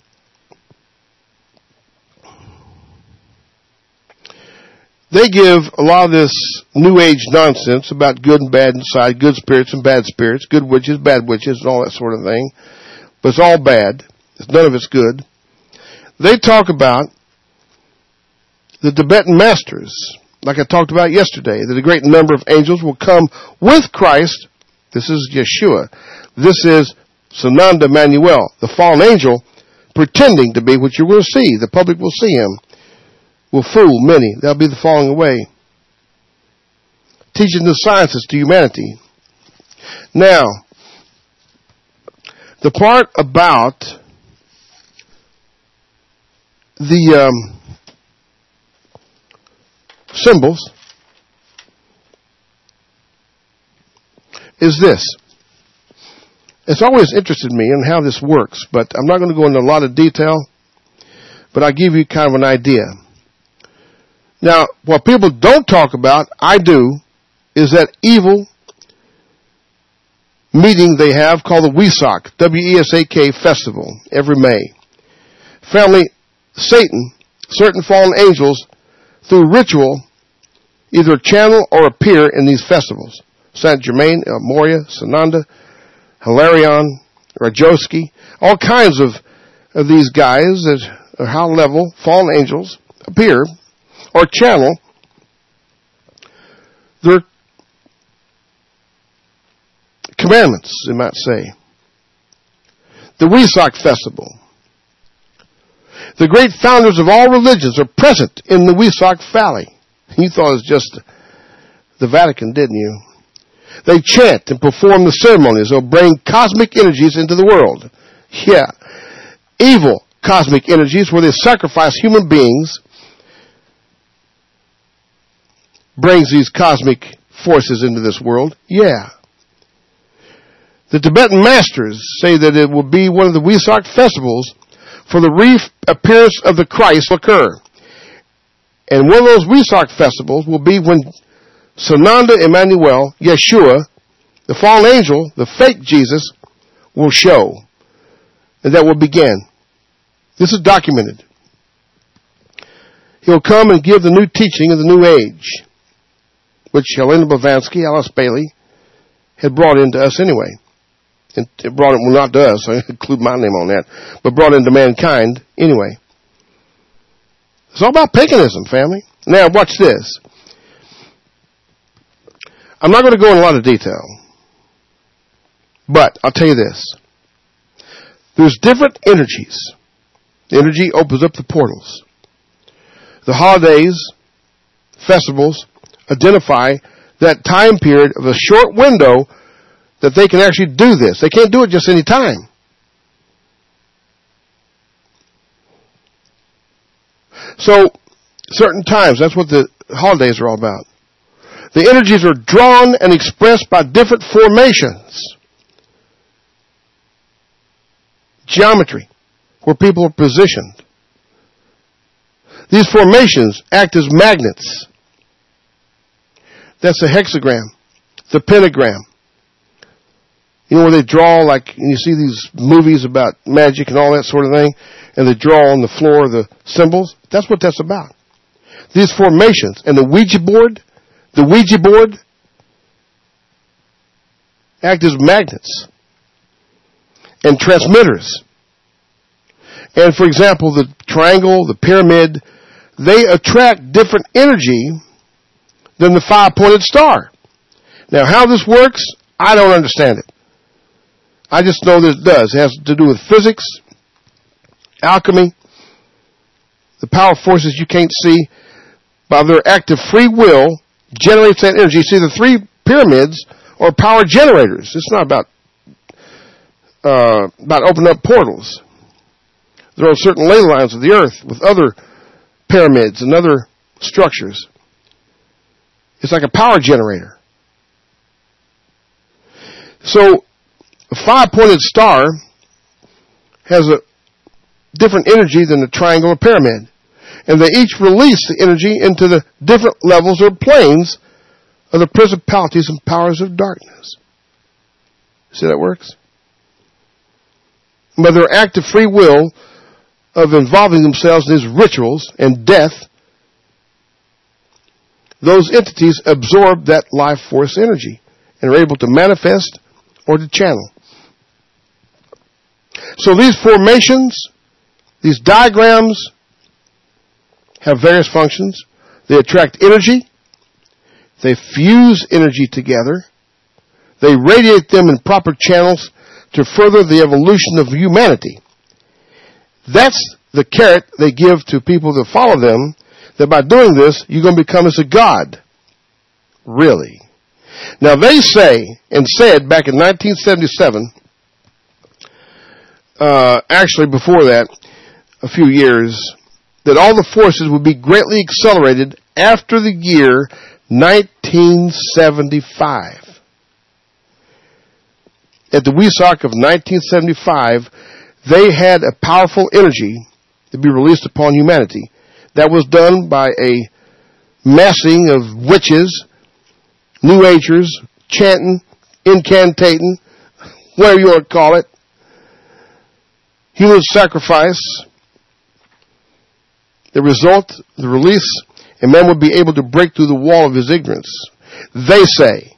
they give a lot of this New Age nonsense about good and bad inside, good spirits and bad spirits, good witches, bad witches, and all that sort of thing. But it's all bad. None of it's good. They talk about the Tibetan masters, like I talked about yesterday, that a great number of angels will come with Christ. This is Yeshua. This is Sananda Manuel, the fallen angel, pretending to be what you will see. The public will see him. will fool many. They'll be the falling away. Teaching the sciences to humanity. Now, the part about the um, symbols is this. It's always interested me in how this works, but I'm not going to go into a lot of detail, but I'll give you kind of an idea. Now, what people don't talk about, I do, is that evil meeting they have called the Wesak, W E S A K festival, every May. Family, Satan, certain fallen angels, through ritual, either channel or appear in these festivals. Saint Germain, El Moria, Sananda, Hilarion, Rajowski, all kinds of, of these guys that are high level, fallen angels, appear or channel their commandments, you might say. The Wesak Festival. The great founders of all religions are present in the Wesak Valley. You thought it was just the Vatican, didn't you? They chant and perform the ceremonies that will bring cosmic energies into the world. Yeah. Evil cosmic energies where they sacrifice human beings brings these cosmic forces into this world. Yeah. The Tibetan masters say that it will be one of the Wesak festivals for the reappearance of the Christ will occur. And one of those Wesak festivals will be when Sananda Emmanuel, Yeshua, the fallen angel, the fake Jesus, will show. And that will begin. This is documented. He'll come and give the new teaching of the new age, which Helena Blavatsky, Alice Bailey, had brought into us anyway. And it brought it, well, not to us, I include my name on that, but brought into mankind anyway. It's all about paganism, family. Now, watch this. I'm not going to go in a lot of detail, but I'll tell you this. There's different energies. The energy opens up the portals. The holidays, festivals, identify that time period of a short window that they can actually do this. They can't do it just any time. So, certain times, that's what the holidays are all about. The energies are drawn and expressed by different formations. Geometry, where people are positioned. These formations act as magnets. That's a hexagram, the pentagram. You know where they draw, like, and you see these movies about magic and all that sort of thing, and they draw on the floor the symbols? That's what that's about. These formations. And the Ouija board, the Ouija board, act as magnets and transmitters. And for example, the triangle, the pyramid, they attract different energy than the five-pointed star. Now, how this works, I don't understand it. I just know that it does. It has to do with physics, alchemy, the power forces you can't see. By their act of free will, generates that energy. See, the three pyramids are power generators. It's not about uh, about opening up portals. There are certain ley lines of the earth with other pyramids and other structures. It's like a power generator. So, a five-pointed star has a different energy than the triangle or pyramid. And they each release the energy into the different levels or planes of the principalities and powers of darkness. See how that works? By their act of free will of involving themselves in these rituals and death, those entities absorb that life force energy and are able to manifest or to channel. So these formations, these diagrams, have various functions. They attract energy. They fuse energy together. They radiate them in proper channels to further the evolution of humanity. That's the carrot they give to people that follow them, that by doing this, you're going to become as a god. Really? Now, they say, and said back in nineteen seventy-seven, uh, actually before that, a few years, that all the forces would be greatly accelerated after the year nineteen seventy-five. At the Weizsäck of nineteen seventy-five, they had a powerful energy to be released upon humanity. That was done by a massing of witches, New Agers, chanting, incantating, whatever you want to call it, human sacrifice. The result, the release, and man would be able to break through the wall of his ignorance. They say.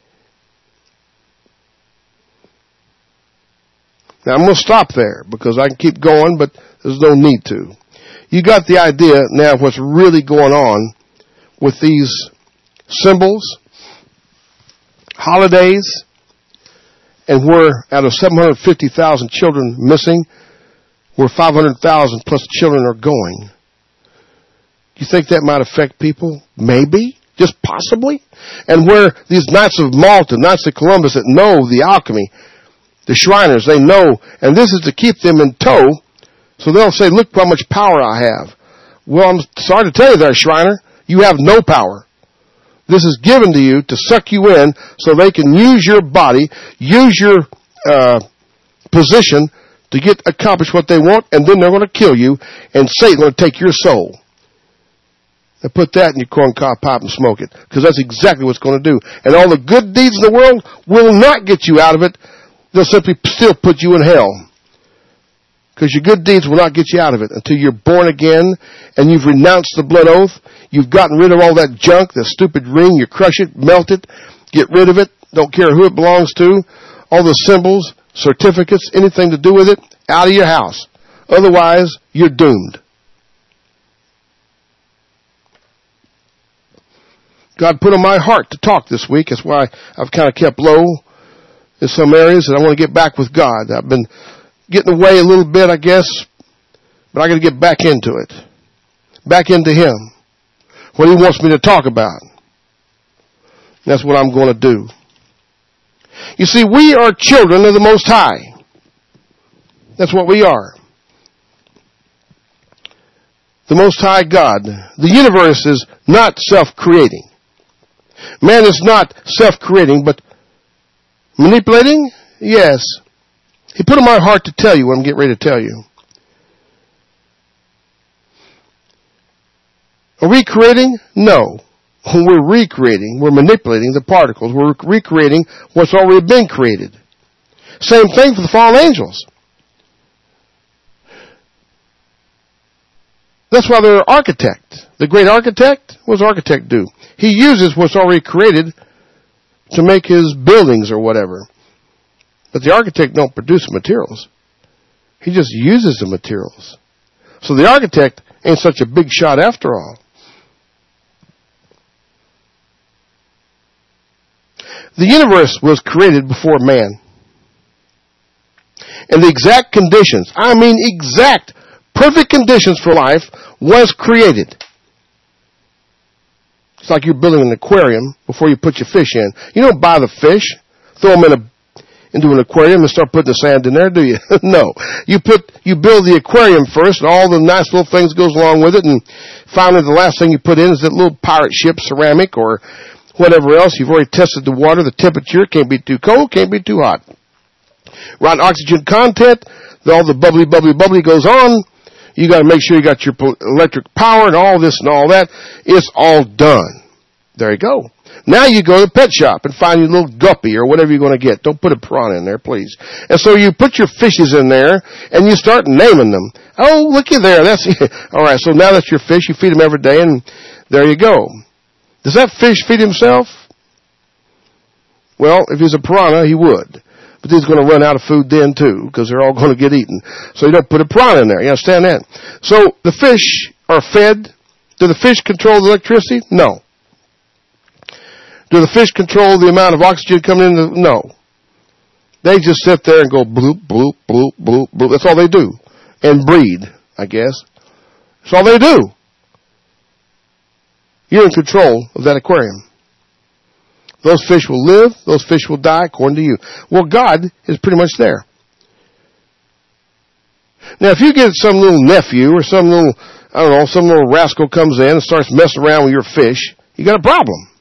Now I'm going to stop there because I can keep going, but there's no need to. You got the idea now of what's really going on with these symbols, holidays, and where out of seven hundred fifty thousand children missing, where five hundred thousand plus children are going. You think that might affect people? Maybe. Just possibly. And where these Knights of Malta, Knights of Columbus that know the alchemy, the Shriners, they know, and this is to keep them in tow, so they'll say, look how much power I have. Well, I'm sorry to tell you there, Shriner, you have no power. This is given to you to suck you in so they can use your body, use your uh, position to get accomplish what they want, and then they're going to kill you, and Satan's going to take your soul. Now put that in your corncob pipe and smoke it, because that's exactly what's going to do. And all the good deeds in the world will not get you out of it. They'll simply still put you in hell. Because your good deeds will not get you out of it until you're born again and you've renounced the blood oath. You've gotten rid of all that junk, that stupid ring. You crush it, melt it, get rid of it. Don't care who it belongs to. All the symbols, certificates, anything to do with it, out of your house. Otherwise, you're doomed. God put on my heart to talk this week. That's why I've kind of kept low in some areas, and I want to get back with God. I've been getting away a little bit, I guess, but I got to get back into it. Back into Him. What He wants me to talk about. That's what I'm going to do. You see, we are children of the Most High. That's what we are. The Most High God. The universe is not self-creating. Man is not self-creating, but manipulating? Yes. He put in my heart to tell you what I'm getting ready to tell you. Are we creating? No. We're recreating. We're manipulating the particles. We're recreating what's already been created. Same thing for the fallen angels. That's why they're an architect. The great architect, what does the architect do? He uses what's already created to make his buildings or whatever. But the architect don't produce the materials. He just uses the materials. So the architect ain't such a big shot after all. The universe was created before man. And the exact conditions, I mean exact, perfect conditions for life was created. It's like you're building an aquarium before you put your fish in. You don't buy the fish, throw them in a into an aquarium and start putting the sand in there, do you? No. You put, you build the aquarium first, and all the nice little things goes along with it, and finally the last thing you put in is that little pirate ship ceramic or whatever else. You've already tested the water, the temperature, can't be too cold, can't be too hot. Right oxygen content, all the bubbly, bubbly, bubbly goes on. You gotta make sure you got your electric power and all this and all that. It's all done. There you go. Now you go to the pet shop and find your little guppy or whatever you're going to get. Don't put a piranha in there, please. And so you put your fishes in there and you start naming them. Oh, looky there. That's all right. So now that's your fish. You feed him every day, and there you go. Does that fish feed himself? Well, if he's a piranha, he would. But he's going to run out of food then too, because they're all going to get eaten. So you don't put a piranha in there. You understand that? So the fish are fed. Do the fish control the electricity? No. Do the fish control the amount of oxygen coming in? The, no. They just sit there and go bloop, bloop, bloop, bloop, bloop. That's all they do. And breed, I guess. That's all they do. You're in control of that aquarium. Those fish will live, those fish will die according to you. Well, God is pretty much there. Now, if you get some little nephew or some little, I don't know, some little rascal comes in and starts messing around with your fish, you got a problem.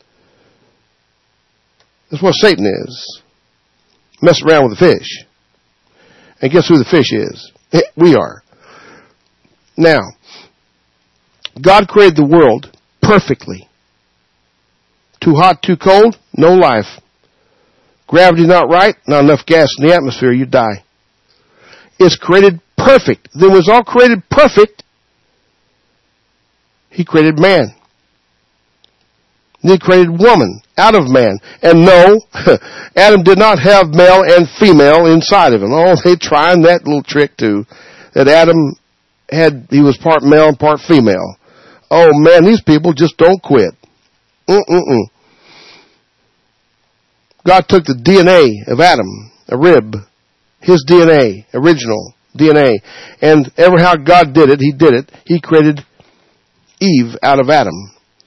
That's what Satan is. Mess around with the fish. And guess who the fish is? We are. Now, God created the world perfectly. Too hot, too cold, no life. Gravity not right, not enough gas in the atmosphere, you die. It's created perfect. Then it was all created perfect. He created man. Then he created woman out of man. And no, Adam did not have male and female inside of him. Oh, they trying that little trick too. That Adam had, he was part male and part female. Oh man, these people just don't quit. Mm-mm-mm. God took the D N A of Adam, a rib, his D N A, original D N A, and ever how God did it, he did it. He created Eve out of Adam.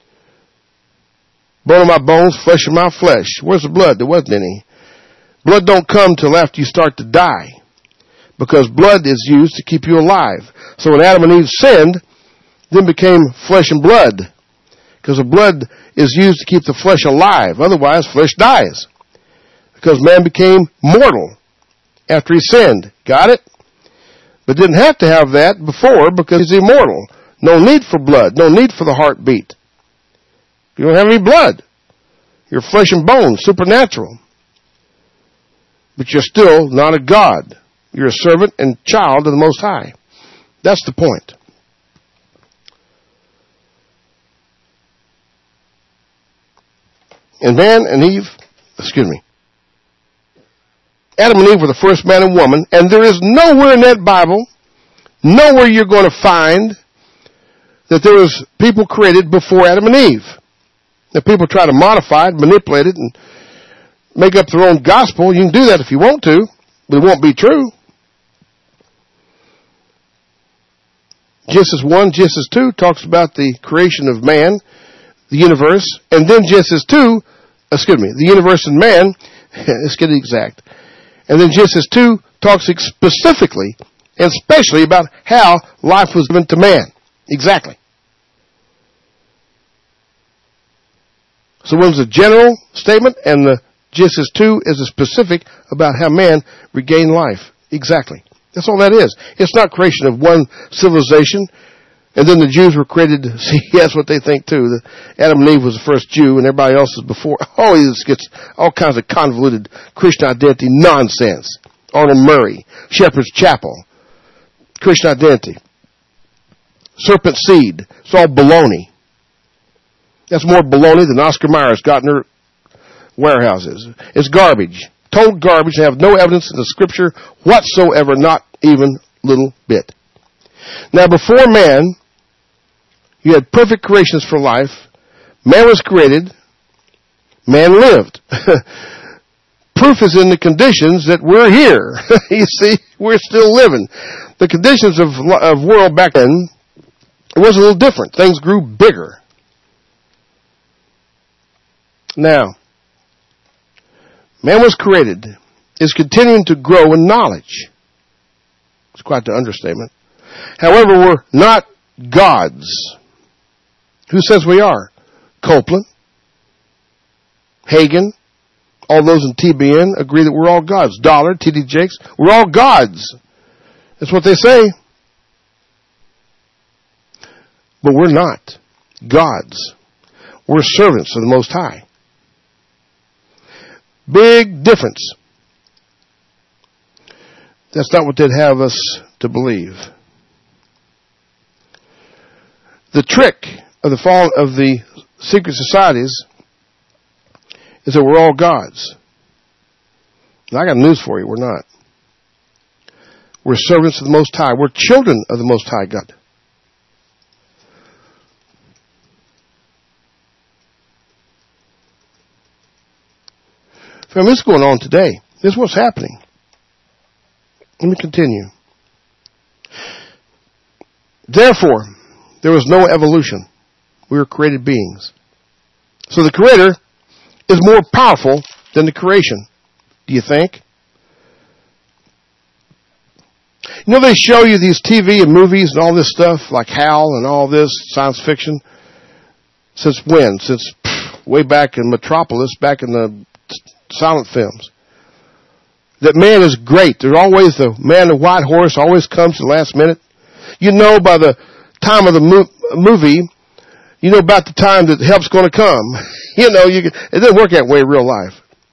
Bone of my bones, flesh of my flesh. Where's the blood? There wasn't any. Blood don't come till after you start to die, because blood is used to keep you alive. So when Adam and Eve sinned, then became flesh and blood, because the blood is used to keep the flesh alive. Otherwise, flesh dies, because man became mortal after he sinned. Got it? But didn't have to have that before, because he's immortal. No need for blood. No need for the heartbeat. You don't have any blood. You're flesh and bone, supernatural. But you're still not a God. You're a servant and child of the Most High. That's the point. And man and Eve, excuse me, Adam and Eve were the first man and woman, and there is nowhere in that Bible, nowhere you're going to find that there was people created before Adam and Eve. Now people try to modify it, manipulate it, and make up their own gospel. You can do that if you want to, but it won't be true. Genesis one, Genesis two talks about the creation of man, the universe, and then Genesis two, excuse me, the universe and man, let's get it exact. And then Genesis two talks specifically and specially about how life was given to man. Exactly. So one's a general statement, and the Genesis two is a specific about how man regained life. Exactly. That's all that is. It's not creation of one civilization, and then the Jews were created. See, that's what they think too. That Adam and Eve was the first Jew, and everybody else is before. Oh, he just gets all kinds of convoluted Christian identity nonsense. Arnold Murray, Shepherd's Chapel, Christian identity, serpent seed. It's all baloney. That's more baloney than Oscar Mayer's got in her warehouses. It's garbage. Total garbage. They have no evidence in the Scripture whatsoever, not even little bit. Now, before man, you had perfect creations for life. Man was created. Man lived. Proof is in the conditions that we're here. You see, we're still living. The conditions of, of world back then, it was a little different. Things grew bigger. Now, man was created, is continuing to grow in knowledge. It's quite the understatement. However, we're not gods. Who says we are? Copeland, Hagen, all those in T B N agree that we're all gods. Dollar, T D Jakes, we're all gods. That's what they say. But we're not gods. We're servants of the Most High. Big difference. That's not what they'd have us to believe. The trick of the fall of the secret societies is that we're all gods. And I got news for you, we're not. We're servants of the Most High. We're children of the Most High God. Family, this is going on today. This is what's happening. Let me continue. Therefore, there was no evolution. We are created beings. So the Creator is more powerful than the creation. Do you think? You know, they show you these T V and movies and all this stuff, like HAL and all this, science fiction. Since when? Since pff, way back in Metropolis, back in the silent films. That man is great. There's always the man in the white horse, always comes at the last minute. You know by the time of the mo- movie, you know about the time that help's going to come. You know, you can, it doesn't work that way in real life.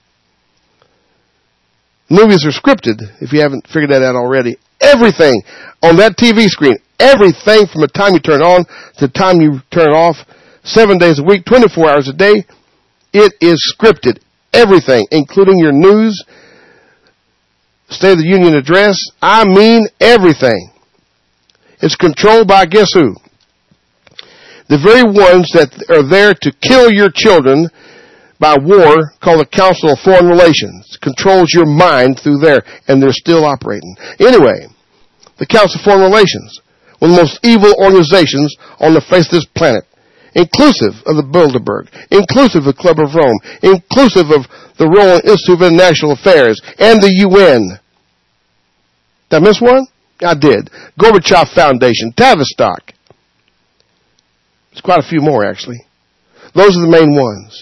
Movies are scripted, if you haven't figured that out already. Everything on that T V screen, everything from the time you turn on to the time you turn off, seven days a week, twenty-four hours a day, it is scripted. Everything, including your news, State of the Union address, I mean everything. It's controlled by guess who? The very ones that are there to kill your children by war, called the Council of Foreign Relations. It controls your mind through there, and they're still operating. Anyway, the Council of Foreign Relations, one of the most evil organizations on the face of this planet, inclusive of the Bilderberg, inclusive of the Club of Rome, inclusive of the Royal Institute of International Affairs, and the U N. Did I miss one? I did. Gorbachev Foundation, Tavistock. There's quite a few more, actually. Those are the main ones.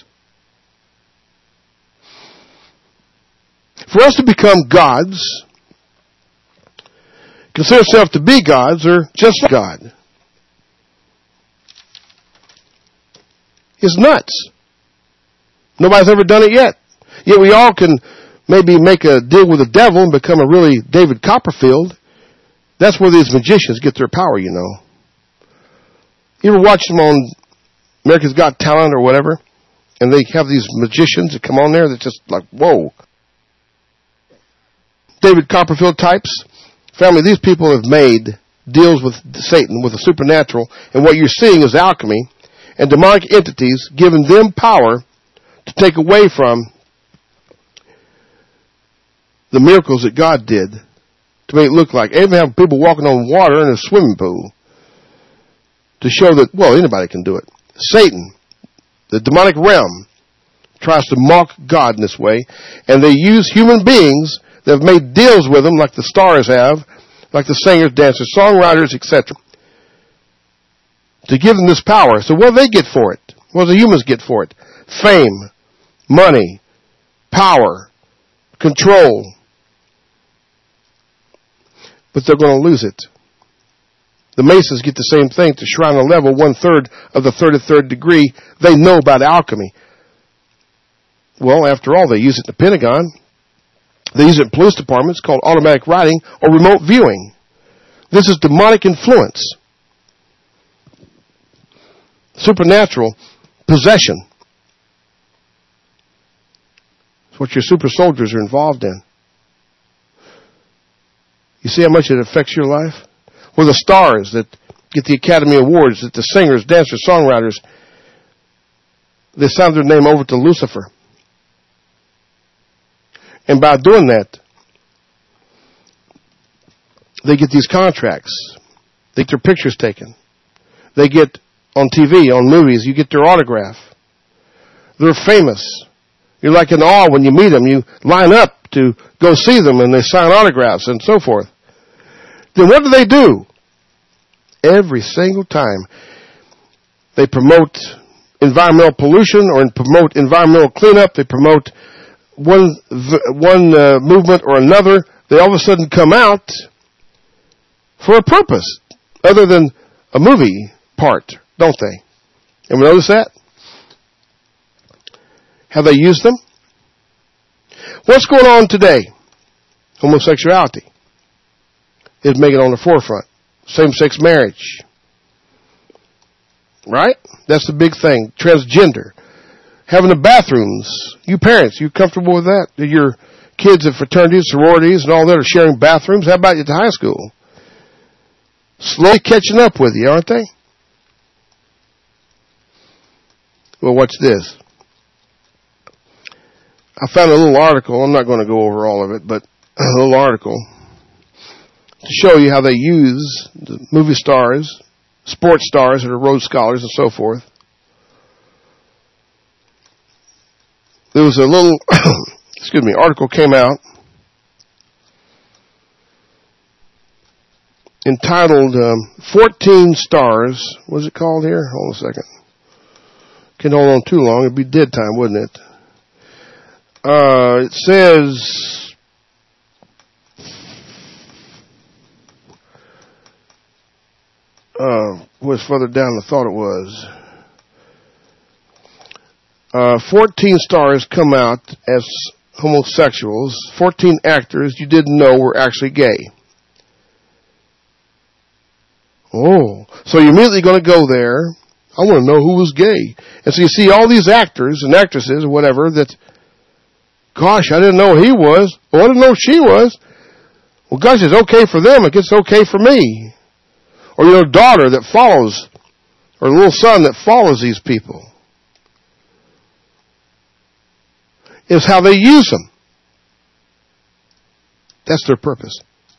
For us to become gods, consider ourselves to be gods, or just like God, is nuts. Nobody's ever done it yet. Yet we all can maybe make a deal with the devil and become a really David Copperfield. That's where these magicians get their power, you know. You ever watch them on America's Got Talent or whatever? And they have these magicians that come on there that's just like, whoa. David Copperfield types. Family, these people have made deals with Satan, with the supernatural, and what you're seeing is alchemy and demonic entities giving them power to take away from the miracles that God did to make it look like. They even have people walking on water in a swimming pool to show that, well, anybody can do it. Satan, the demonic realm, tries to mock God in this way, and they use human beings that have made deals with them, like the stars have, like the singers, dancers, songwriters, et cetera, to give them this power. So what do they get for it? What do the humans get for it? Fame, money, power, control. But they're going to lose it. The Masons get the same thing to shrine a level, one-third of the thirty-third degree. They know about alchemy. Well, after all, they use it in the Pentagon. They use it in police departments called automatic writing or remote viewing. This is demonic influence. Supernatural possession. It's what your super soldiers are involved in. You see how much it affects your life? Well, the stars that get the Academy Awards, that the singers, dancers, songwriters, they sign their name over to Lucifer. And by doing that, they get these contracts. They get their pictures taken. They get on T V, on movies, you get their autograph. They're famous. You're like in awe when you meet them. You line up to go see them and they sign autographs and so forth. Then what do they do? Every single time they promote environmental pollution or promote environmental cleanup, they promote one one uh, movement or another, they all of a sudden come out for a purpose other than a movie part, don't they? And we notice that? Have they used them? What's going on today? Homosexuality is making it on the forefront. Same-sex marriage. Right? That's the big thing. Transgender. Having the bathrooms. You parents, you comfortable with that? Your kids at fraternities, sororities, and all that are sharing bathrooms? How about at the high school? Slowly catching up with you, aren't they? Well, watch this. I found a little article. I'm not going to go over all of it, but a little article to show you how they use the movie stars, sports stars that are Rhodes Scholars and so forth, there was a little, excuse me, article came out entitled um, fourteen Stars. What's it called here? Hold on a second. Can't hold on too long. It'd be dead time, wouldn't it? Uh, it says, uh, was further down than I thought it was. Uh, fourteen stars come out as homosexuals. fourteen actors you didn't know were actually gay. Oh, so you're immediately going to go there. I want to know who was gay. And so you see all these actors and actresses or whatever that, gosh, I didn't know he was. Well, I didn't know she was. Well, gosh, it's okay for them. It gets okay for me. Or your daughter that follows, or little son that follows these people. Is how they use them. That's their purpose.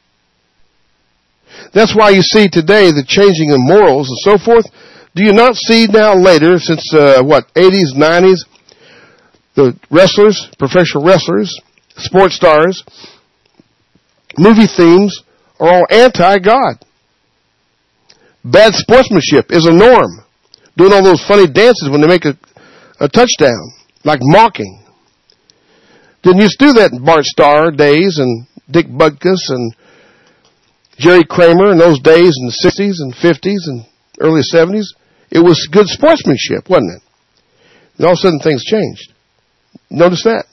That's why you see today the changing of morals and so forth. Do you not see now later, since, uh, what, eighties, nineties, the wrestlers, professional wrestlers, sports stars, movie themes are all anti-God. Bad sportsmanship is a norm. Doing all those funny dances when they make a, a touchdown, like mocking. Didn't used to do that in Bart Starr days and Dick Butkus and Jerry Kramer in those days in the sixties and fifties and early seventies. It was good sportsmanship, wasn't it? And all of a sudden things changed. Notice that?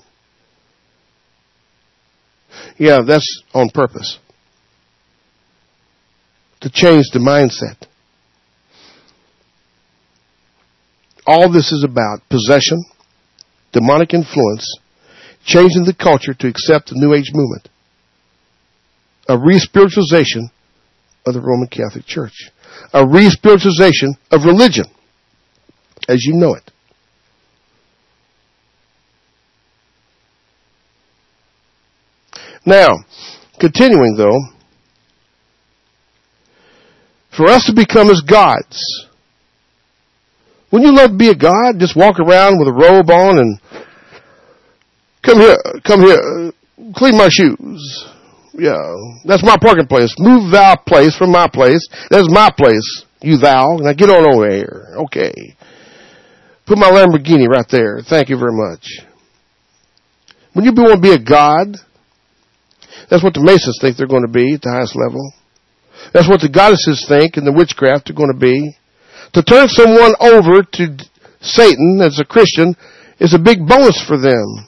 Yeah, that's on purpose. To change the mindset. All this is about possession, demonic influence, changing the culture to accept the New Age movement. A re-spiritualization of the Roman Catholic Church. A re-spiritualization of religion, as you know it. Now, continuing though, for us to become as gods, wouldn't you love to be a god? Just walk around with a robe on and come here, come here, clean my shoes. Yeah, that's my parking place. Move thou place from my place. That's my place, you thou. Now get on over here. Okay. Put my Lamborghini right there. Thank you very much. When you want to be a god, that's what the Masons think they're going to be at the highest level. That's what the goddesses think and the witchcraft are going to be. To turn someone over to Satan as a Christian is a big bonus for them.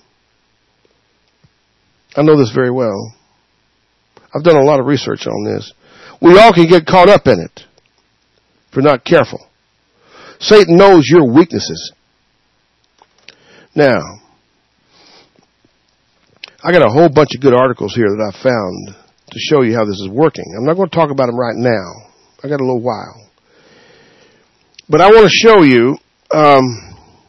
I know this very well. I've done a lot of research on this. We all can get caught up in it if we're not careful. Satan knows your weaknesses. Now, I got a whole bunch of good articles here that I found to show you how this is working. I'm not going to talk about them right now. I got a little while. But I want to show you um,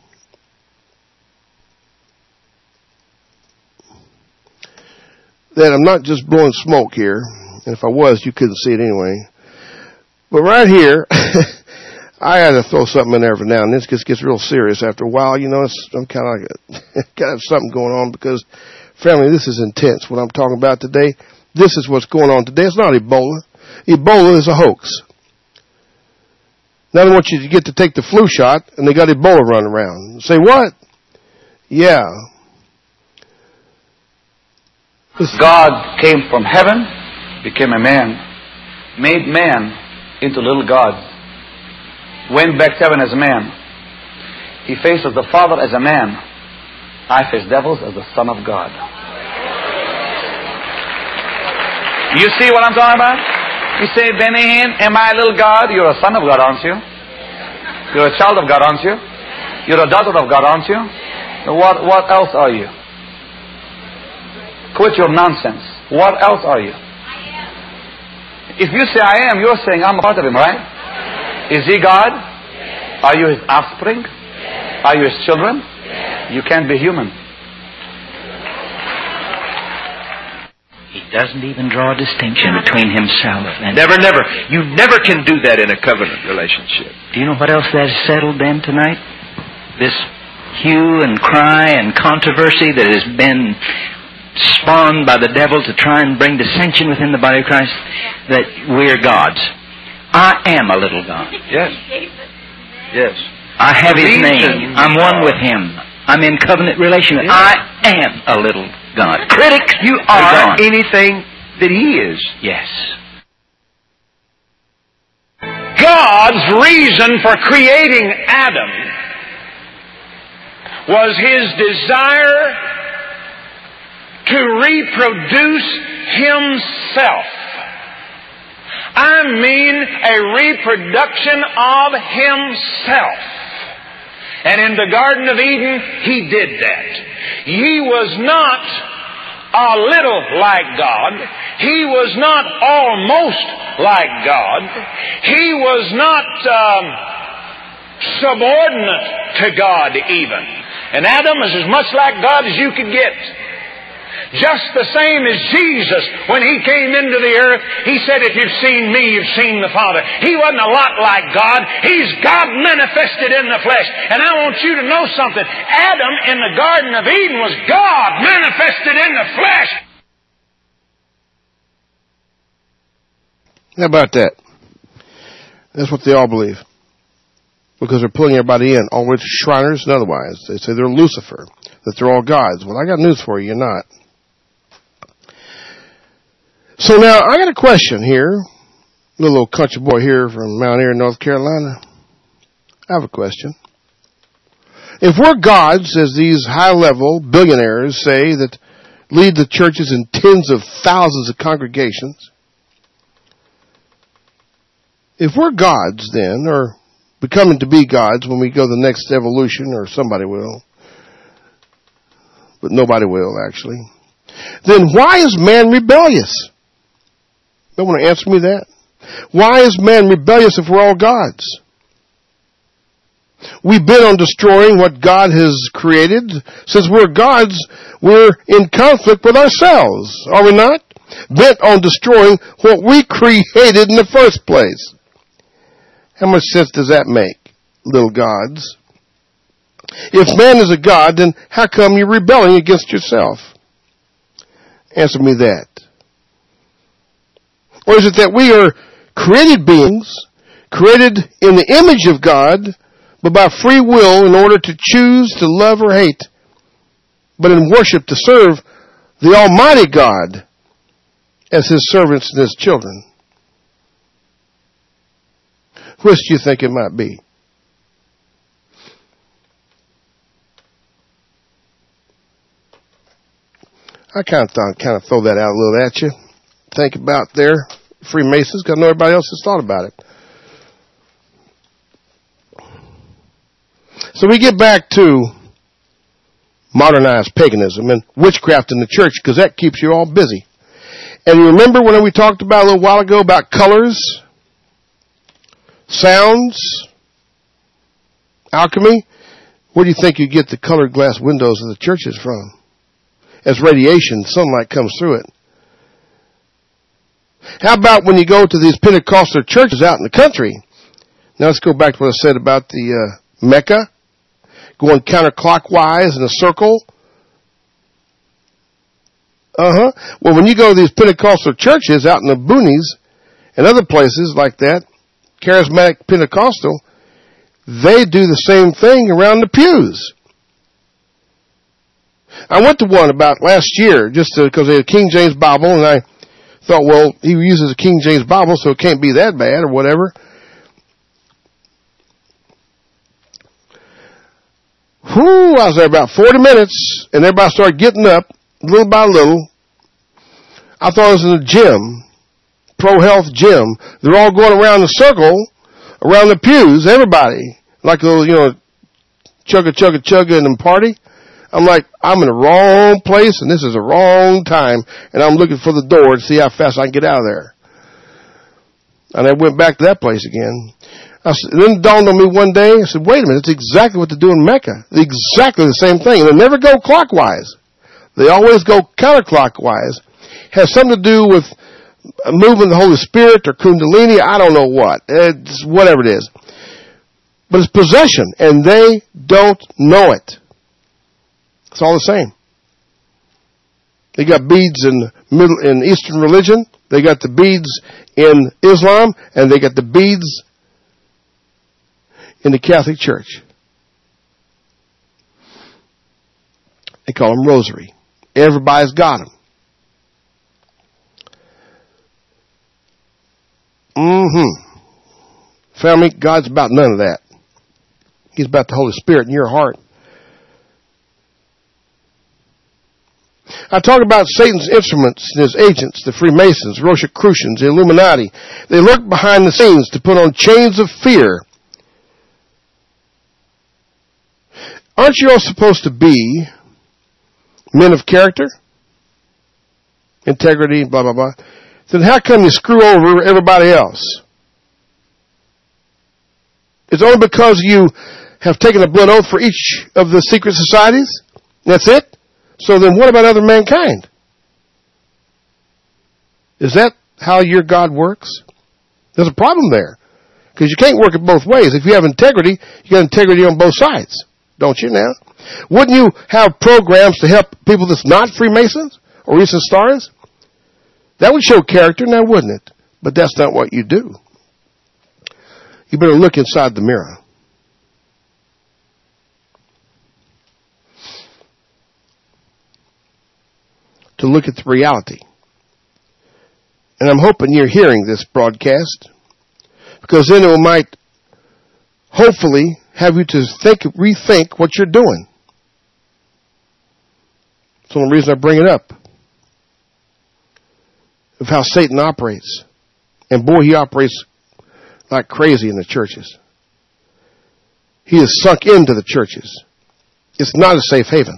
that I'm not just blowing smoke here. And if I was, you couldn't see it anyway. But right here, I had to throw something in there every now and then. This just gets real serious after a while. You know, it's, I'm kind of like, kind of something going on because, family, this is intense. What I'm talking about today, this is what's going on today. It's not Ebola. Ebola is a hoax. Now they want you to get to take the flu shot, and they got Ebola running around. Say what? Yeah. God came from heaven, became a man, made man into little gods, went back to heaven as a man. He faces the Father as a man. I face devils as the Son of God. You see what I'm talking about? You say, Benny Hinn, am I a little God? You're a son of God, aren't you? You're a child of God, aren't you? You're a daughter of God, aren't you? What, what else are you? Quit your nonsense. What else are you? If you say I am, you're saying I'm a part of Him, right? Is He God? Are you His offspring? Are you His children? You can't be human. He doesn't even draw a distinction between Himself and... Never, never. You never can do that in a covenant relationship. Do you know what else that is settled then tonight? This hue and cry and controversy that has been spawned by the devil to try and bring dissension within the body of Christ, that we're gods. I am a little God. Yes. Yes. I have His name. I'm one with Him. I'm in covenant relation. Yes. I am a little God. Critics, You are are gone. anything that He is. Yes. God's reason for creating Adam was His desire to reproduce Himself. I mean a reproduction of Himself. And in the Garden of Eden, He did that. He was not a little like God. He was not almost like God. He was not um, subordinate to God even. And Adam was as much like God as you could get. Just the same as Jesus, when He came into the earth, He said, if you've seen me, you've seen the Father. He wasn't a lot like God. He's God manifested in the flesh. And I want you to know something. Adam in the Garden of Eden was God manifested in the flesh. How about that? That's what they all believe. Because they're pulling everybody in, all the way to Shriners and otherwise. They say they're Lucifer, that they're all gods. Well, I got news for you, you're not. So now, I got a question here. Little old country boy here from Mount Airy, North Carolina. I have a question. If we're gods, as these high-level billionaires say that lead the churches in tens of thousands of congregations, if we're gods then, or becoming to be gods when we go the next evolution, or somebody will, but nobody will actually, then why is man rebellious? No one to answer me that. Why is man rebellious if we're all gods? We bent on destroying what God has created. Since we're gods, we're in conflict with ourselves, are we not? Bent on destroying what we created in the first place. How much sense does that make, little gods? If man is a god, then how come you're rebelling against yourself? Answer me that. Or is it that we are created beings, created in the image of God, but by free will in order to choose to love or hate, but in worship to serve the Almighty God as His servants and His children? Which do you think it might be? I kind of thought, kind of throw that out a little at you. Think about their Freemasons, because I know everybody else has thought about it. So we get back to modernized paganism and witchcraft in the church, because that keeps you all busy. And you remember when we talked about a little while ago about colors, sounds, alchemy? Where do you think you get the colored glass windows of the churches from? As radiation, sunlight comes through it. How about when you go to these Pentecostal churches out in the country? Now let's go back to what I said about the uh, Mecca, going counterclockwise in a circle. Uh-huh. Well, when you go to these Pentecostal churches out in the boonies and other places like that, charismatic Pentecostal, they do the same thing around the pews. I went to one about last year just because they had a King James Bible, and I thought, well, he uses a King James Bible, so it can't be that bad or whatever. Whew, I was there about forty minutes, and everybody started getting up, little by little. I thought it was in a gym, Pro Health gym. They're all going around the circle, around the pews, everybody, like a little, you know, chugga, chugga, chugga in the party. I'm like, I'm in the wrong place, and this is the wrong time, and I'm looking for the door to see how fast I can get out of there. And I went back to that place again. I said, and then it dawned on me one day, I said, wait a minute, it's exactly what they do in Mecca. Exactly the same thing. And they never go clockwise. They always go counterclockwise. Has something to do with moving the Holy Spirit or Kundalini, I don't know what. It's whatever it is. But it's possession, and they don't know it. It's all the same. They got beads in middle in Eastern religion. They got the beads in Islam, and they got the beads in the Catholic Church. They call them rosary. Everybody's got them. Mm-hmm. Family, God's about none of that. He's about the Holy Spirit in your heart. I talk about Satan's instruments and his agents, the Freemasons, Rosicrucians, the Illuminati. They lurk behind the scenes to put on chains of fear. Aren't you all supposed to be men of character, integrity, blah, blah, blah? Then how come you screw over everybody else? It's only because you have taken a blood oath for each of the secret societies? That's it? So then what about other mankind? Is that how your God works? There's a problem there. Because you can't work it both ways. If you have integrity, you got integrity on both sides. Don't you now? Wouldn't you have programs to help people that's not Freemasons or Eastern Stars? That would show character now, wouldn't it? But that's not what you do. You better look inside the mirror. To look at the reality. And I'm hoping you're hearing this broadcast, because then it might hopefully have you to think, rethink what you're doing. That's the only reason I bring it up. Of how Satan operates. And boy, he operates like crazy in the churches. He has sunk into the churches. It's not a safe haven.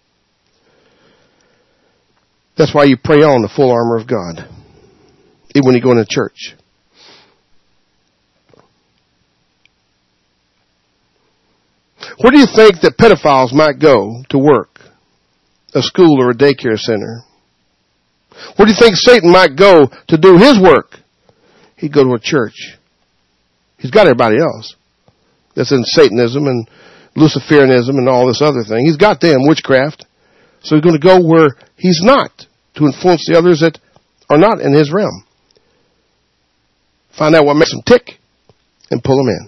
That's why you pray on the full armor of God, even when you go into church. Where do you think that pedophiles might go to work? A school or a daycare center? Where do you think Satan might go to do his work? He'd go to a church. He's got everybody else that's in Satanism and Luciferianism and all this other thing. He's got them, witchcraft. So he's going to go where he's not, to influence the others that are not in his realm. Find out what makes them tick and pull them in.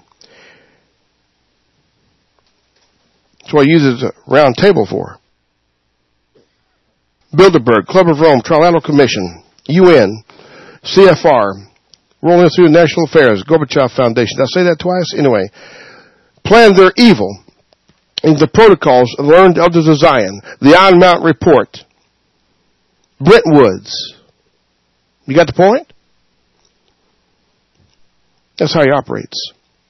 That's what he uses a round table for. Bilderberg, Club of Rome, Trilateral Commission, U N, C F R, Rolling Through National Affairs, Gorbachev Foundation. Did I say that twice? Anyway, planned their evil in the protocols of learned elders of Zion, the Iron Mountain Report, Brentwoods. You got the point? That's how he operates.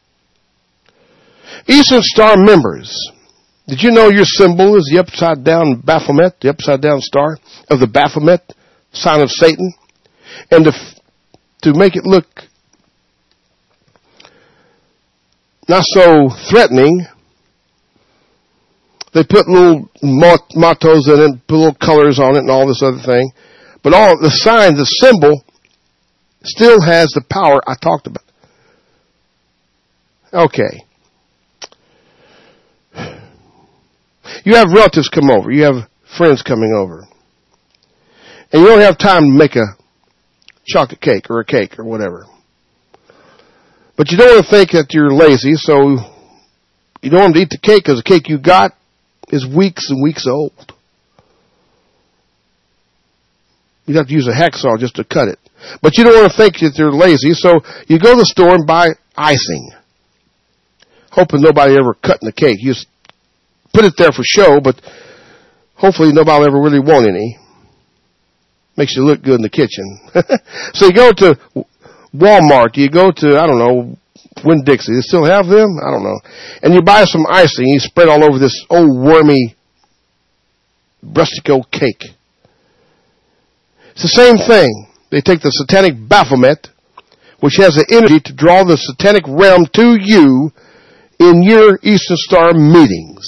Eastern Star members. Did you know your symbol is the upside down Baphomet, the upside down star of the Baphomet, sign of Satan? And to, to make it look not so threatening, they put little mottos in it, put little colors on it and all this other thing. But all the sign, the symbol, still has the power I talked about. Okay. You have relatives come over. You have friends coming over. And you don't have time to make a chocolate cake or a cake or whatever. But you don't want to think that you're lazy, so you don't want them to eat the cake because the cake you got is weeks and weeks old. You'd have to use a hacksaw just to cut it. But you don't want to think that they're lazy, so you go to the store and buy icing. Hoping nobody ever cutting the cake. You just put it there for show, but hopefully nobody will ever really want any. Makes you look good in the kitchen. So you go to Walmart, you go to, I don't know, Winn-Dixie. They still have them? I don't know. And you buy some icing, you spread all over this old wormy, rustic old cake. It's the same thing. They take the satanic Baphomet, which has the energy to draw the satanic realm to you in your Eastern Star meetings.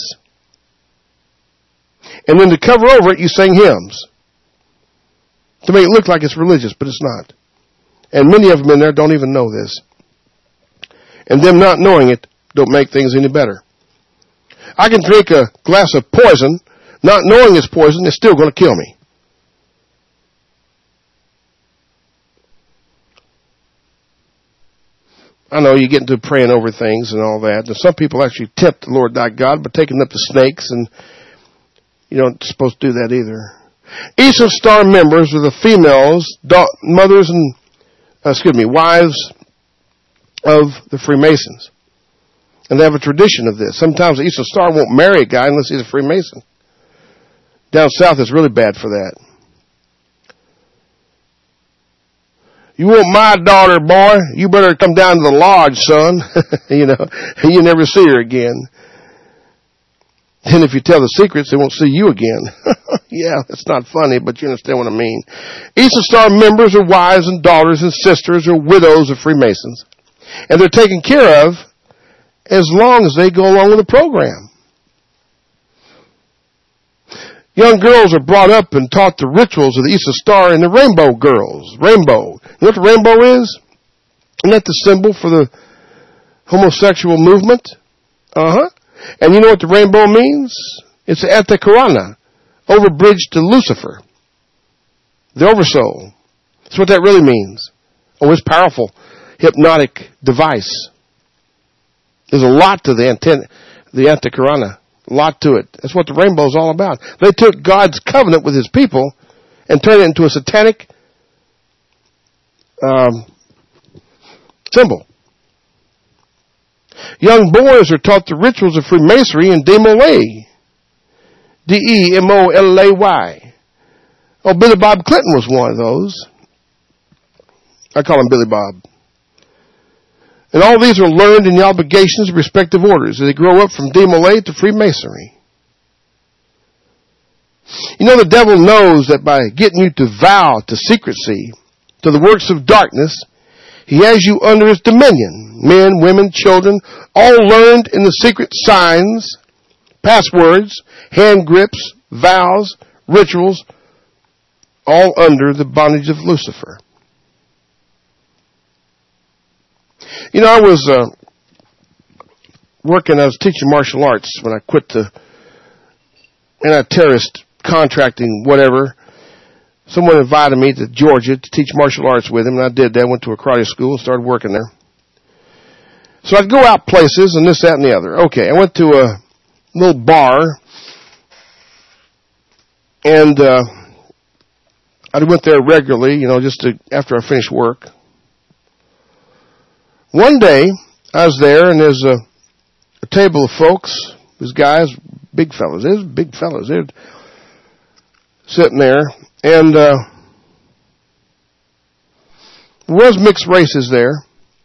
And then to cover over it, you sing hymns. To make it look like it's religious, but it's not. And many of them in there don't even know this. And them not knowing it don't make things any better. I can drink a glass of poison, not knowing it's poison, it's still going to kill me. I know you get into praying over things and all that. And some people actually tempt the Lord thy God by taking up the snakes, and you don't supposed to do that either. Eastern Star members are the females, da- mothers and, uh, excuse me, wives of the Freemasons. And they have a tradition of this. Sometimes the Eastern Star won't marry a guy unless he's a Freemason. Down south it's really bad for that. You want my daughter, boy, you better come down to the lodge, son. You know, you never see her again. And if you tell the secrets, they won't see you again. Yeah, it's not funny, but you understand what I mean. Eastern Star members are wives and daughters and sisters or widows of Freemasons. And they're taken care of as long as they go along with the program. Young girls are brought up and taught the rituals of the Eastern Star and the Rainbow Girls. Rainbow. You know what the rainbow is? Isn't that the symbol for the homosexual movement? Uh-huh. And you know what the rainbow means? It's the Anticorana, overbridge to Lucifer, the oversoul. That's what that really means. Oh, it's powerful, hypnotic device. There's a lot to the antenna, the Anticorana, a lot to it. That's what the rainbow is all about. They took God's covenant with His people and turned it into a satanic um, symbol. Young boys are taught the rituals of Freemasonry and Demolay. D E M O L A Y. Oh, Billy Bob Clinton was one of those. I call him Billy Bob. And all these are learned in the obligations of respective orders as they grow up from Demolay to Freemasonry. You know, the devil knows that by getting you to vow to secrecy, to the works of darkness, he has you under his dominion. Men, women, children, all learned in the secret signs, passwords, hand grips, vows, rituals, all under the bondage of Lucifer. You know, I was uh, working, I was teaching martial arts when I quit the anti-terrorist contracting, whatever. Someone invited me to Georgia to teach martial arts with him, and I did that. I went to a karate school and started working there. So I'd go out places and this, that, and the other. Okay, I went to a little bar, and uh, I went there regularly, you know, just to, after I finished work. One day, I was there, and there's a, a table of folks, these guys, big fellas, there's big fellas, they're sitting there, and uh, there was mixed races there.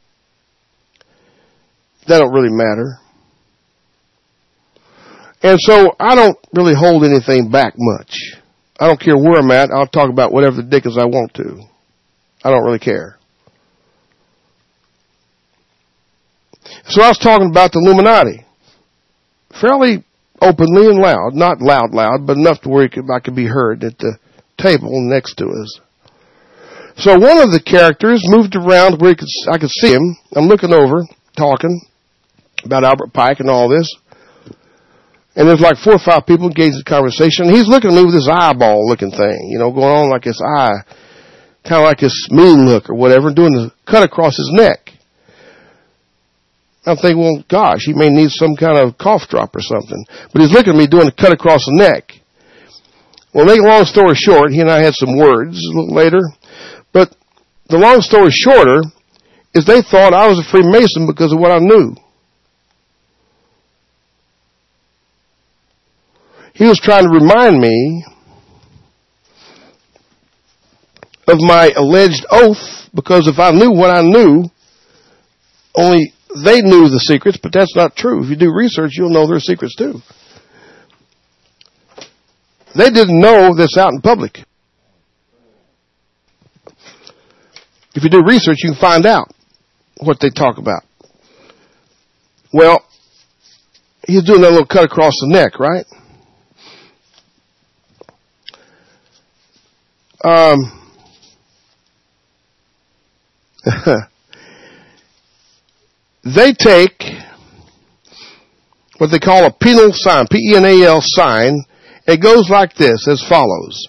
That don't really matter. And so I don't really hold anything back much. I don't care where I'm at. I'll talk about whatever the dickens I want to. I don't really care. So I was talking about the Illuminati. Fairly openly and loud. Not loud, loud, but enough to where I could be heard at the table next to us. So one of the characters moved around where he could, I could see him. I'm looking over, talking about Albert Pike and all this. And there's like four or five people engaged in the conversation. And he's looking at me with this eyeball looking thing, you know, going on like his eye, kind of like his mean look or whatever, doing the cut across his neck. I'm thinking, well, gosh, he may need some kind of cough drop or something. But he's looking at me doing the cut across the neck. Well, make a long story short, he and I had some words a little later. But the long story shorter is they thought I was a Freemason because of what I knew. He was trying to remind me of my alleged oath, because if I knew what I knew, only they knew the secrets, but that's not true. If you do research, you'll know their secrets too. They didn't know this out in public. If you do research, you can find out what they talk about. Well, he's doing that little cut across the neck, right? Um, they take what they call a penal sign, P E N A L sign, It goes like this, as follows.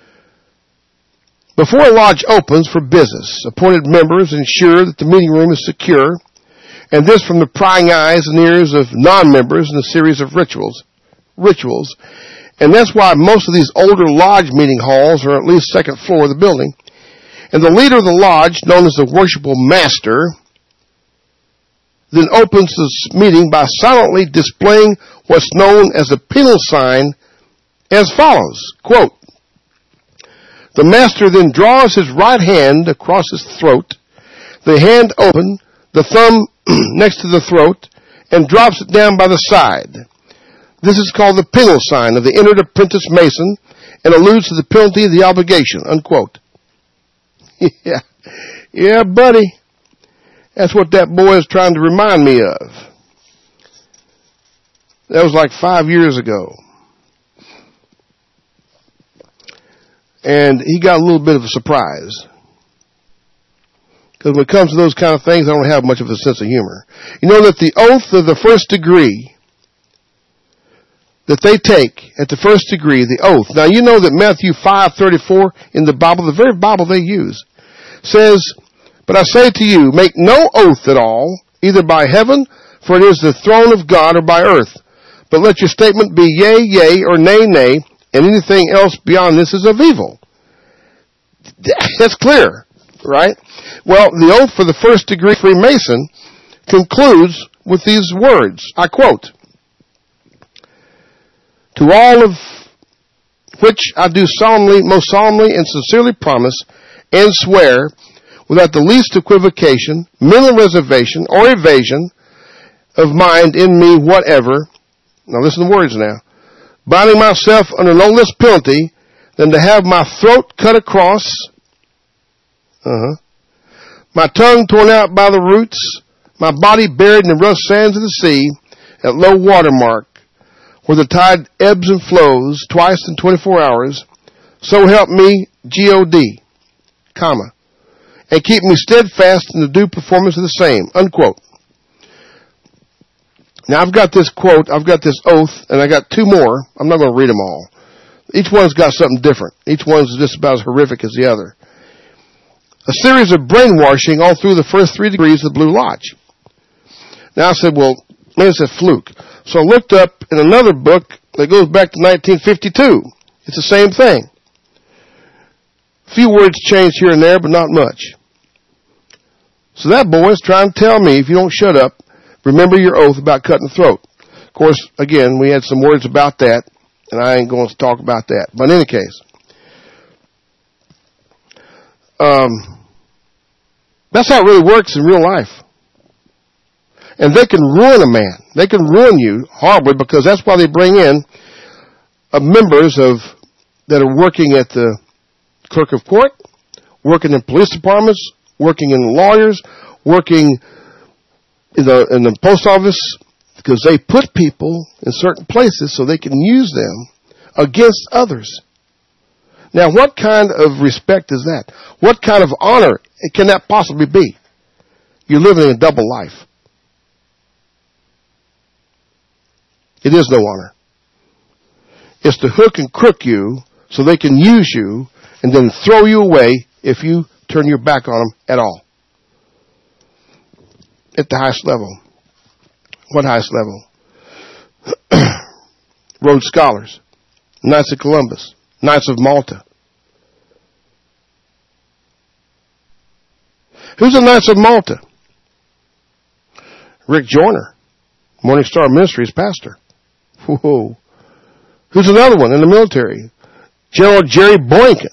Before a lodge opens for business, appointed members ensure that the meeting room is secure, and this from the prying eyes and ears of non-members in a series of rituals. Rituals. And that's why most of these older lodge meeting halls are at least second floor of the building. And the leader of the lodge, known as the worshipful master, then opens this meeting by silently displaying what's known as a penal sign as follows, quote, the master then draws his right hand across his throat, the hand open, the thumb next to the throat, and drops it down by the side. This is called the penal sign of the entered apprentice mason and alludes to the penalty of the obligation, unquote. Yeah, yeah, buddy. That's what that boy is trying to remind me of. That was like five years ago. And he got a little bit of a surprise. Because when it comes to those kind of things, I don't have much of a sense of humor. You know that the oath of the first degree that they take at the first degree, the oath. Now you know that Matthew five thirty-four in the Bible, the very Bible they use, says, but I say to you, make no oath at all, either by heaven, for it is the throne of God, or by earth. But let your statement be yea, yea, or nay, nay, and anything else beyond this is of evil. That's clear, right? Well, the oath for the first degree Freemason concludes with these words. I quote, to all of which I do solemnly, most solemnly and sincerely promise and swear, without the least equivocation, mental reservation, or evasion of mind in me whatever. Now listen to the words now. Binding myself under no less penalty than to have my throat cut across, uh-huh, my tongue torn out by the roots, my body buried in the rough sands of the sea at low water mark, where the tide ebbs and flows twice in twenty-four hours, so help me, G O D, comma, and keep me steadfast in the due performance of the same, unquote. Now I've got this quote, I've got this oath, and I got two more. I'm not going to read them all. Each one's got something different. Each one's just about as horrific as the other. A series of brainwashing all through the first three degrees of the Blue Lodge. Now I said, well, maybe it's a fluke. So I looked up in another book that goes back to nineteen fifty-two. It's the same thing. A few words changed here and there, but not much. So that boy is trying to tell me, if you don't shut up, remember your oath about cutting the throat. Of course, again, we had some words about that, and I ain't going to talk about that. But in any case, um, that's how it really works in real life. And they can ruin a man. They can ruin you horribly, because that's why they bring in uh, members of that are working at the clerk of court, working in police departments, working in lawyers, working in the, in the post office, because they put people in certain places so they can use them against others. Now, what kind of respect is that? What kind of honor can that possibly be? You're living a double life. It is no honor. It's to hook and crook you so they can use you and then throw you away if you turn your back on them at all. At the highest level. What highest level? Rhodes Scholars, Knights of Columbus, Knights of Malta. Who's the Knights of Malta? Rick Joyner, Morning Star Ministries pastor. Whoa. Who's another one in the military? General Jerry Boykin.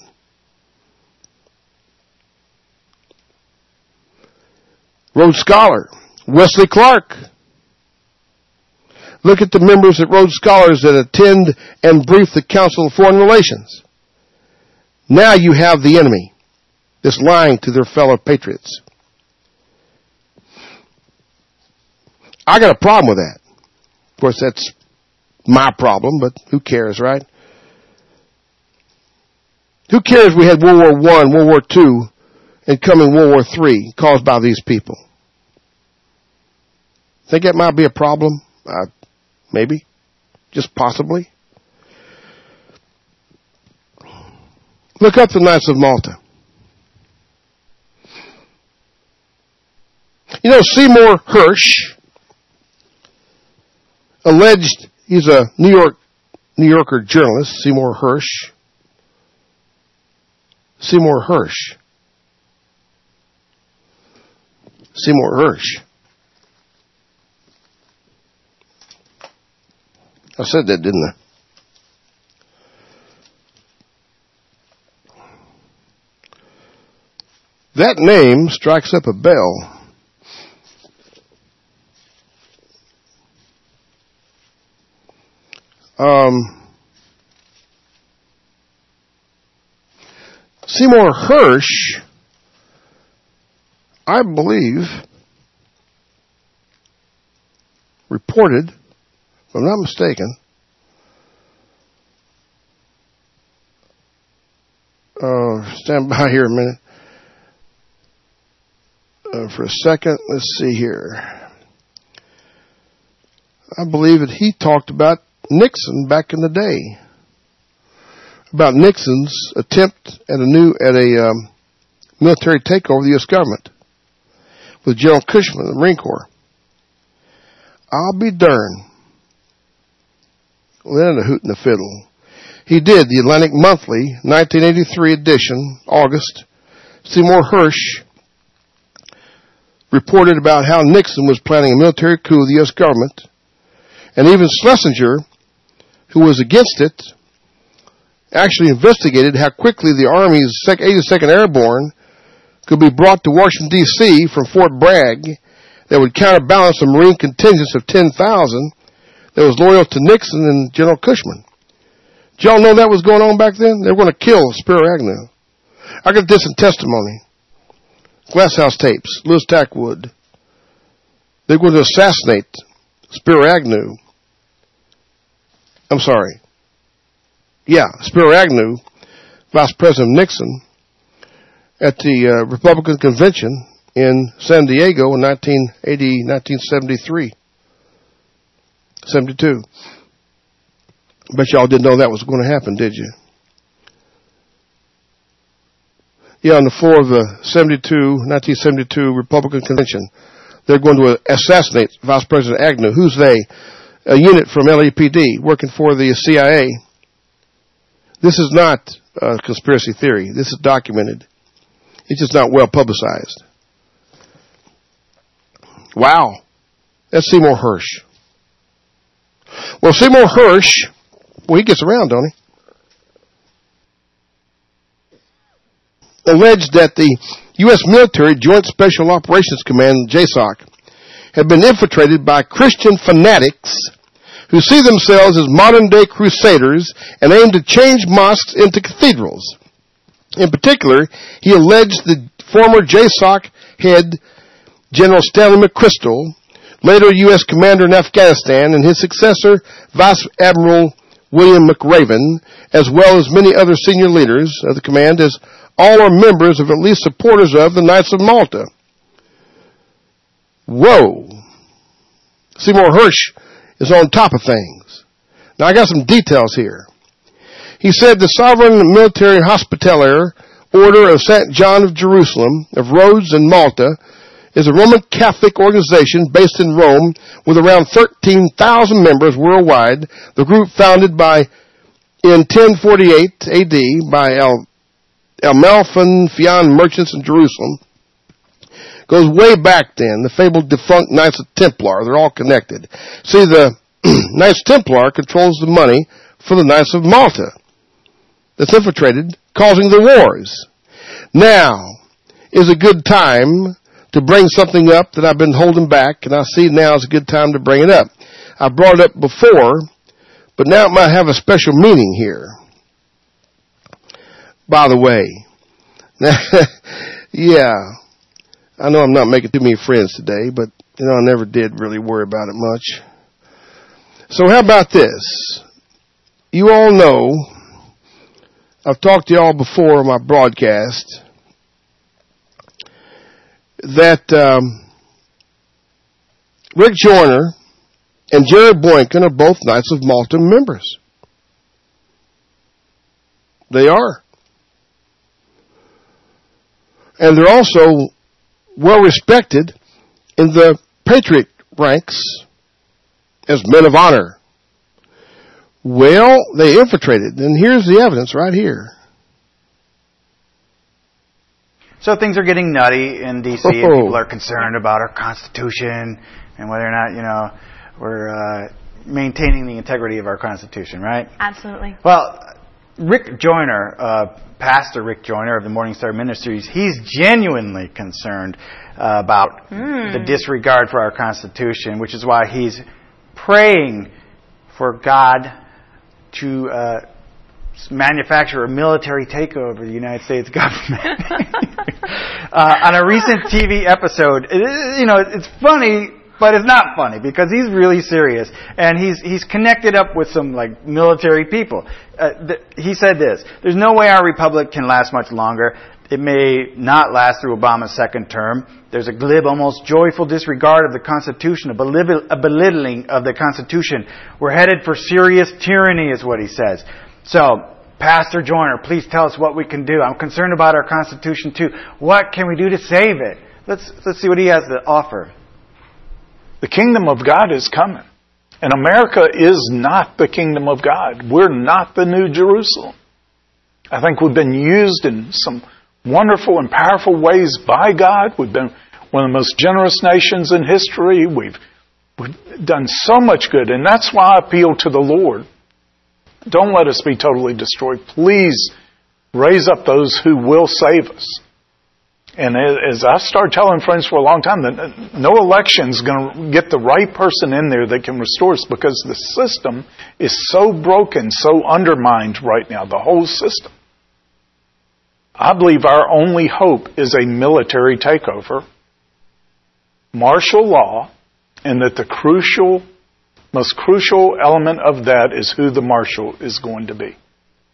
Rhodes Scholar, Wesley Clark. Look at the members at Rhodes Scholars that attend and brief the Council of Foreign Relations. Now you have the enemy that's lying to their fellow patriots. I got a problem with that. Of course, that's my problem, but who cares, right? Who cares we had World War One, World War Two, and coming World War Three caused by these people? Think that might be a problem? Uh, maybe. Just possibly. Look up the Knights of Malta. You know, Seymour Hersh, alleged, he's a New York, New Yorker journalist, Seymour Hersh. Seymour Hersh. Seymour Hersh. I said that, didn't I? That name strikes up a bell. Um, Seymour Hersh, I believe, reported, if I'm not mistaken, uh, stand by here a minute. Uh, for a second, let's see here. I believe that he talked about Nixon back in the day, about Nixon's attempt at a new at a um, military takeover of the U S government with General Cushman of the Marine Corps. I'll be darned. Well, that ain't a hoot and a fiddle. He did the Atlantic Monthly, nineteen eighty-three edition, August. Seymour Hersh reported about how Nixon was planning a military coup of the U S government, and even Schlesinger, who was against it, actually investigated how quickly the Army's eighty-second Airborne could be brought to Washington, D C from Fort Bragg that would counterbalance a Marine contingent of ten thousand that was loyal to Nixon and General Cushman. Did y'all know that was going on back then? They were going to kill Spiro Agnew. I got this in testimony. Glasshouse tapes, Louis Tackwood. They were going to assassinate Spiro Agnew. I'm sorry. Yeah, Spiro Agnew, Vice President Nixon, at the uh, Republican Convention in San Diego in nineteen eighty, nineteen seventy-three, seventy-two. Bet y'all didn't know that was going to happen, did you? Yeah, on the floor of the seventy-two, nineteen seventy-two Republican Convention, they're going to assassinate Vice President Agnew. Who's they? A unit from L A P D working for the C I A. This is not a conspiracy theory. This is documented. It's just not well publicized. Wow. That's Seymour Hersh. Well, Seymour Hersh, well, he gets around, don't he? Alleged that the U S military Joint Special Operations Command, J SOC, had been infiltrated by Christian fanatics who see themselves as modern-day crusaders and aim to change mosques into cathedrals. In particular, he alleged the former J SOC head, General Stanley McChrystal, later U S commander in Afghanistan, and his successor, Vice Admiral William McRaven, as well as many other senior leaders of the command, as all are members of, at least supporters of, the Knights of Malta. Whoa. Seymour Hersh is on top of things. Now, I got some details here. He said the Sovereign Military Hospitalier Order of Saint John of Jerusalem, of Rhodes and Malta, is a Roman Catholic organization based in Rome with around thirteen thousand members worldwide. The group founded by, in ten forty-eight A D by Al, Amalfan Fian merchants in Jerusalem, goes way back then. The fabled defunct Knights of Templar, they're all connected. See, the Knights Templar controls the money for the Knights of Malta that's infiltrated, causing the wars. Now is a good time to bring something up that I've been holding back, and I see now is a good time to bring it up. I brought it up before, but now it might have a special meaning here. By the way, yeah, I know I'm not making too many friends today, but you know I never did really worry about it much. So how about this? You all know, I've talked to y'all before on my broadcast, that um, Rick Joyner and Jared Boykin are both Knights of Malta members. They are. And they're also well respected in the patriot ranks as men of honor. Well, they infiltrated, and here's the evidence right here. So things are getting nutty in D C, oh. and people are concerned about our Constitution and whether or not, you know, we're uh, maintaining the integrity of our Constitution, right? Absolutely. Well, Rick Joyner, uh, Pastor Rick Joyner of the Morning Star Ministries, he's genuinely concerned uh, about mm. the disregard for our Constitution, which is why he's praying for God to uh, manufacture a military takeover of the United States government. uh, on a recent T V episode, it is, you know, it's funny, but it's not funny because he's really serious, and he's he's connected up with some like military people. Uh, th- he said this: "There's no way our republic can last much longer. It may not last through Obama's second term. There's a glib, almost joyful disregard of the Constitution, a, belittle- a belittling of the Constitution. We're headed for serious tyranny," is what he says. So, Pastor Joyner, please tell us what we can do. I'm concerned about our Constitution too. What can we do to save it? Let's let's see what he has to offer. The kingdom of God is coming. And America is not the kingdom of God. We're not the New Jerusalem. I think we've been used in some wonderful and powerful ways by God. We've been one of the most generous nations in history. We've, we've done so much good. And that's why I appeal to the Lord. Don't let us be totally destroyed. Please raise up those who will save us. And as I started telling friends for a long time, that no election's going to get the right person in there that can restore us, because the system is so broken, so undermined right now, the whole system. I believe our only hope is a military takeover, martial law, and that the crucial, most crucial element of that is who the marshal is going to be.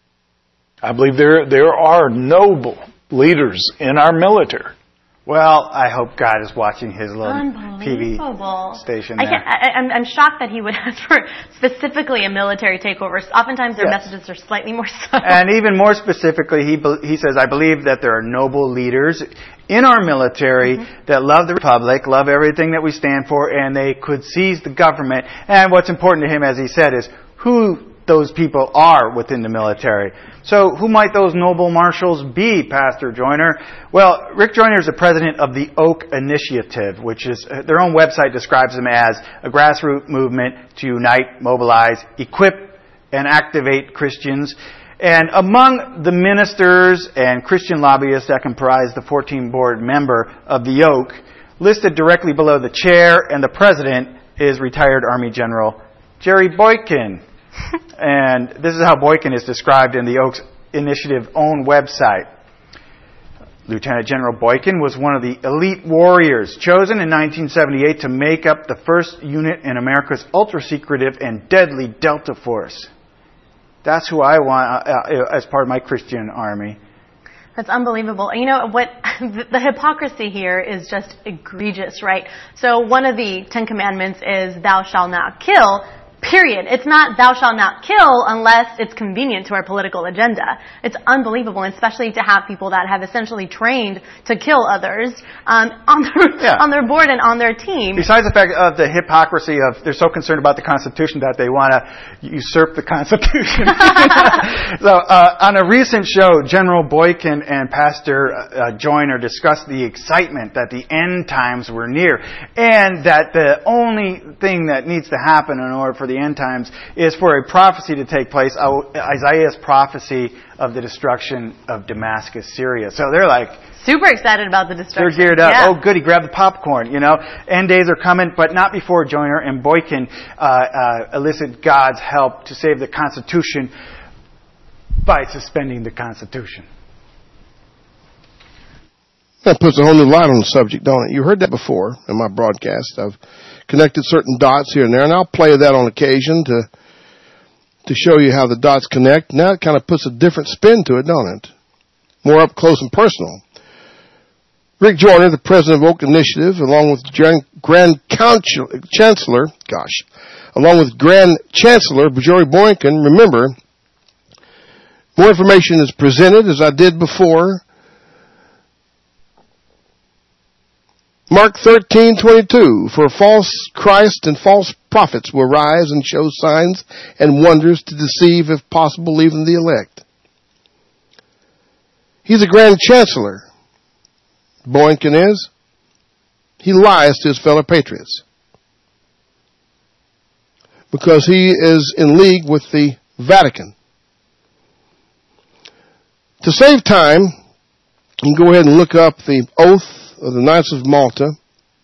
I believe there there are noble leaders in our military. Well, I hope God is watching his little T V station there. I can't, I, I'm, I'm shocked that he would ask for specifically a military takeover. Oftentimes their yes. messages are slightly more subtle. And even more specifically, he he says, I believe that there are noble leaders in our military mm-hmm. that love the Republic, love everything that we stand for, and they could seize the government. And what's important to him, as he said, is who those people are within the military. So who might those noble marshals be, Pastor Joyner? Well, Rick Joyner is the president of the Oak Initiative, which is, their own website describes them as a grassroots movement to unite, mobilize, equip, and activate Christians. And among the ministers and Christian lobbyists that comprise the fourteen board member of the Oak, listed directly below the chair and the president is retired Army General Jerry Boykin. And this is how Boykin is described in the Oaks Initiative own website. Lieutenant General Boykin was one of the elite warriors chosen in nineteen seventy-eight to make up the first unit in America's ultra-secretive and deadly Delta Force. That's who I want uh, as part of my Christian army. That's unbelievable. You know, what the hypocrisy here is just egregious, right? So one of the Ten Commandments is thou shalt not kill. Period. It's not thou shalt not kill unless it's convenient to our political agenda. It's unbelievable, especially to have people that have essentially trained to kill others um, on their yeah. on their board and on their team. Besides the fact of the hypocrisy of they're so concerned about the Constitution that they want to usurp the Constitution. So uh, on a recent show, General Boykin and Pastor uh, Joyner discussed the excitement that the end times were near, and that the only thing that needs to happen in order for the end times is for a prophecy to take place, Isaiah's prophecy of the destruction of Damascus, Syria. So they're like super excited about the destruction. They're geared up. Yeah. Oh, goody, grab the popcorn. You know, end days are coming, but not before Joyner and Boykin uh, uh, elicit God's help to save the Constitution by suspending the Constitution. That puts a whole new light on the subject, don't it? You heard that before in my broadcast. I've connected certain dots here and there, and I'll play that on occasion to to show you how the dots connect. Now it kind of puts a different spin to it, don't it? More up close and personal. Rick Joyner, the president of Oak Initiative, along with Grand Chancellor, gosh, along with Grand Chancellor Jerry Boykin, remember, more information is presented, as I did before, Mark thirteen twenty-two, for false Christ and false prophets will rise and show signs and wonders to deceive, if possible, even the elect. He's a grand chancellor. Boykin is. He lies to his fellow patriots because he is in league with the Vatican. To save time, you can go ahead and look up the oath of the Knights of Malta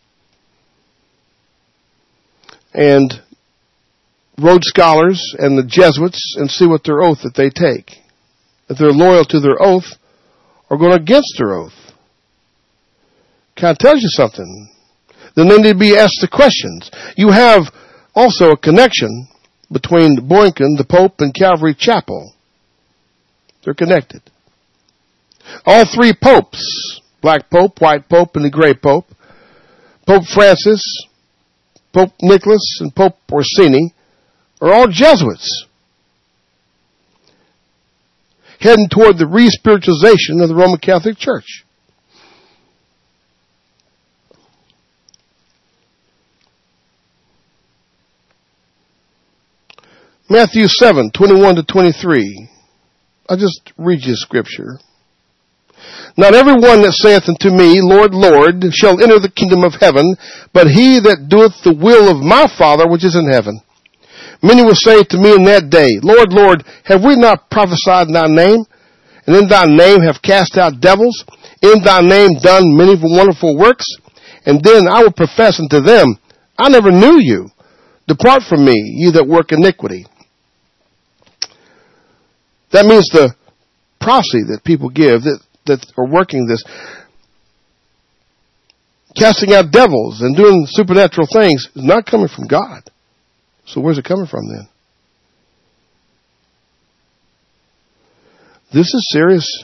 and Rhodes Scholars and the Jesuits and see what their oath that they take. If they're loyal to their oath or going against their oath. Kind of tells you something. Then they need to be asked the questions. You have also a connection between Boykin, the Pope, and Calvary Chapel. They're connected. All three popes, Black Pope, White Pope, and the Gray Pope, Pope Francis, Pope Nicholas, and Pope Orsini, are all Jesuits, heading toward the re-spiritualization of the Roman Catholic Church. Matthew seven, twenty-one to twenty-three. I'll just read you a scripture. Not every one that saith unto me, Lord, Lord, shall enter the kingdom of heaven, but he that doeth the will of my Father which is in heaven. Many will say to me in that day, Lord, Lord, have we not prophesied in thy name? And in thy name have cast out devils? In thy name done many wonderful works? And then I will profess unto them, I never knew you. Depart from me, ye that work iniquity. That means the prophecy that people give that, that are working this, casting out devils and doing supernatural things, is not coming from God. So where's it coming from then? This is serious.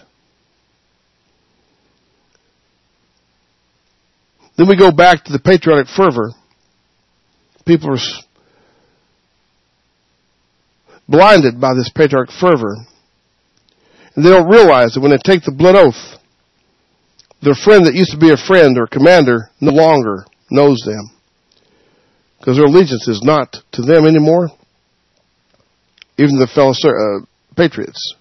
Then we go back to the patriotic fervor. People are blinded by this patriotic fervor. And they don't realize that when they take the blood oath, their friend that used to be a friend or a commander no longer knows them. Because their allegiance is not to them anymore, even the fellow uh, patriots.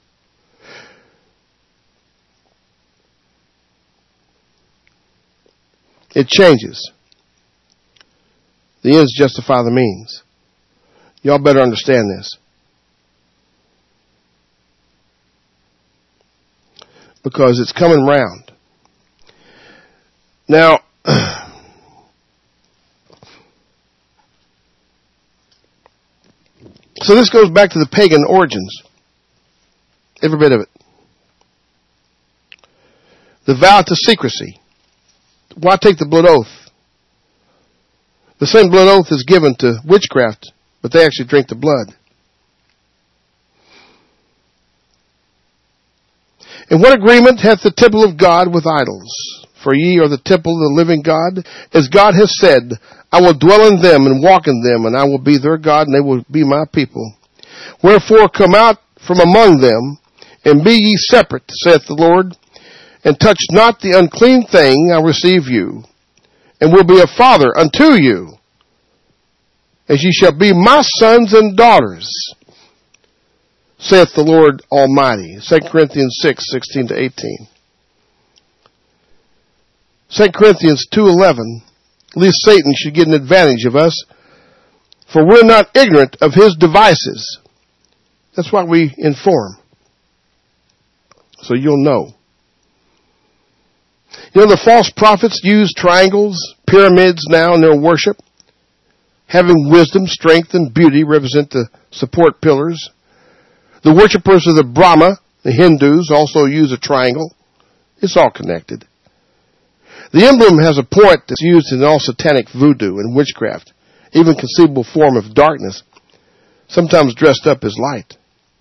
It changes. The ends justify the means. Y'all better understand this. Because it's coming round. Now, so this goes back to the pagan origins. Every bit of it. The vow to secrecy. Why take the blood oath? The same blood oath is given to witchcraft, but they actually drink the blood. In what agreement hath the temple of God with idols? For ye are the temple of the living God. As God has said, I will dwell in them and walk in them, and I will be their God, and they will be my people. Wherefore come out from among them, and be ye separate, saith the Lord, and touch not the unclean thing, I receive you, and will be a father unto you, as ye shall be my sons and daughters, saith the Lord Almighty. Second Corinthians six, sixteen to eighteen. Second Corinthians two, eleven. At least Satan should get an advantage of us, for we're not ignorant of his devices. That's why we inform. So you'll know. You know, the false prophets use triangles, pyramids now in their worship. Having wisdom, strength, and beauty represent the support pillars. The worshippers of the Brahma, the Hindus, also use a triangle. It's all connected. The emblem has a point that's used in all satanic voodoo and witchcraft, even conceivable form of darkness, sometimes dressed up as light.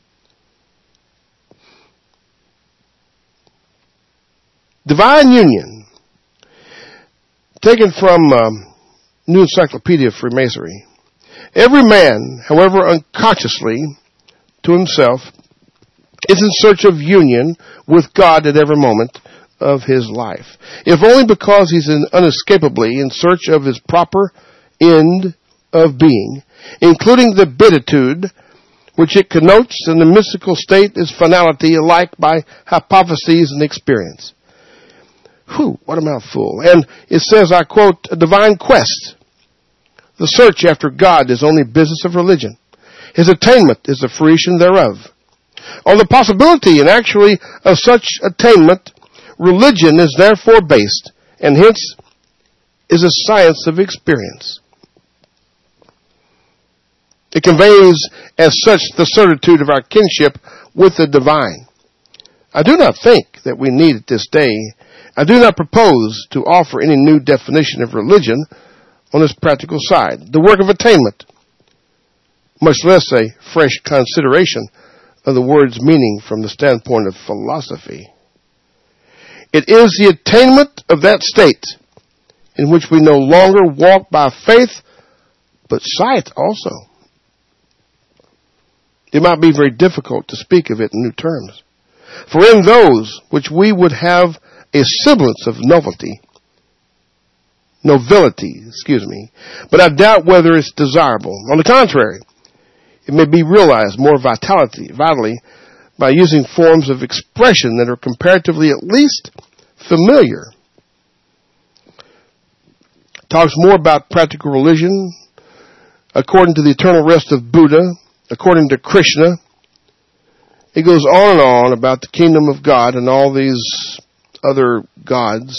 Divine union, taken from um, New Encyclopedia of Freemasonry. Every man, however unconsciously to himself, is in search of union with God at every moment of his life, if only because he's in unescapably in search of his proper end of being, including the beatitude, which it connotes, and the mystical state is finality alike by hypotheses and experience. Whew, what a mouthful. And it says, I quote, a divine quest. The search after God is only business of religion. His attainment is the fruition thereof. On the possibility and actually of such attainment, religion is therefore based, and hence is a science of experience. It conveys as such the certitude of our kinship with the divine. I do not think that we need at this day, I do not propose to offer any new definition of religion on this practical side, the work of attainment, much less a fresh consideration of the word's meaning from the standpoint of philosophy. It is the attainment of that state in which we no longer walk by faith, but sight also. It might be very difficult to speak of it in new terms. For in those which we would have a semblance of novelty, nobility, excuse me, but I doubt whether it's desirable. On the contrary, it may be realized more vitality, vitally by using forms of expression that are comparatively at least familiar. It talks more about practical religion according to the eternal rest of Buddha, according to Krishna. It goes on and on about the kingdom of God and all these other gods.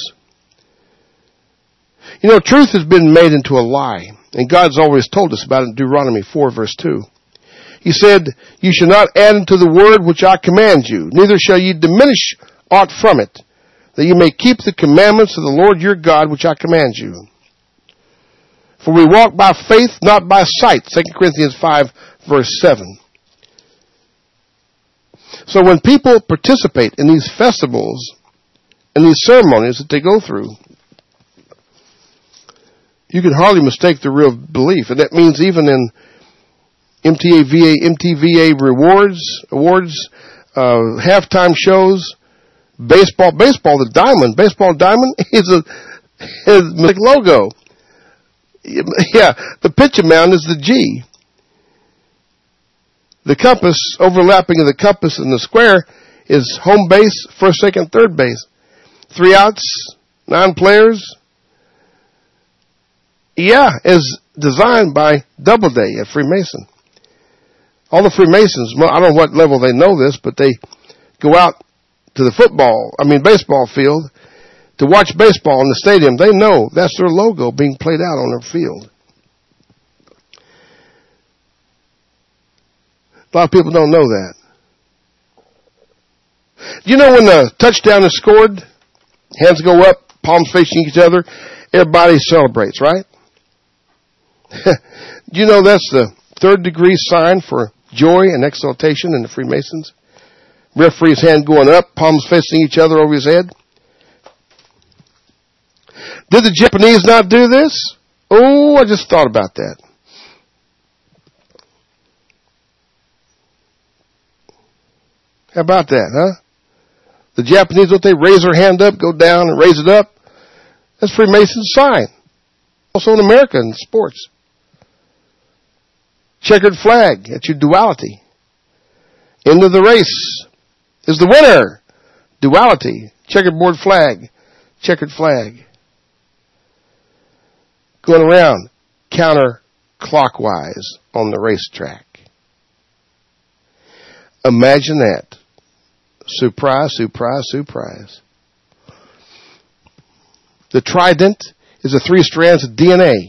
You know, truth has been made into a lie, and God's always told us about it in Deuteronomy four, verse two. He said, you shall not add unto the word which I command you, neither shall ye diminish aught from it, that you may keep the commandments of the Lord your God which I command you. For we walk by faith, not by sight, Second Corinthians five, verse seven. So when people participate in these festivals and these ceremonies that they go through, you can hardly mistake the real belief. And that means even in M T A V A, M T V A rewards, awards, uh, halftime shows, baseball, baseball, the diamond, baseball diamond is a, is a logo. Yeah, the pitcher mound is the G. The compass, overlapping of the compass and the square is home base, first, second, third base. Three outs, nine players. Yeah, is designed by Doubleday at Freemason. All the Freemasons, I don't know what level they know this, but they go out to the football, I mean baseball field, to watch baseball in the stadium. They know that's their logo being played out on their field. A lot of people don't know that. You know when the touchdown is scored, hands go up, palms facing each other, everybody celebrates, right? Do you know that's the third degree sign for joy and exaltation in the Freemasons? Referee's hand going up, palms facing each other over his head. Did the Japanese not do this? Oh, I just thought about that. How about that, huh? The Japanese, what they raise their hand up, go down and raise it up. That's Freemason's sign. Also in America in sports. Checkered flag, that's your duality. End of the race is the winner. Duality. Checkerboard flag. Checkered flag. Going around counterclockwise on the racetrack. Imagine that. Surprise, surprise, surprise. The trident is the three strands of D N A.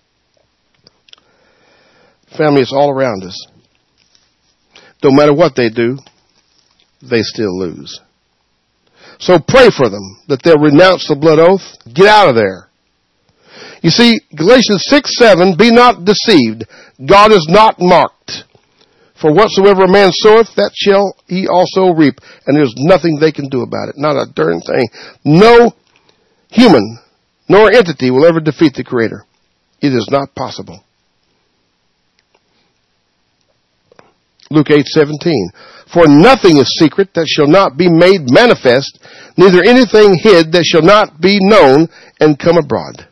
Family is all around us. No matter what they do, they still lose. So pray for them that they'll renounce the blood oath. Get out of there. You see, Galatians six seven, be not deceived. God is not mocked. For whatsoever a man soweth, that shall he also reap. And there's nothing they can do about it. Not a darn thing. No human nor entity will ever defeat the Creator. It is not possible. Luke eight seventeen. For nothing is secret that shall not be made manifest, neither anything hid that shall not be known and come abroad.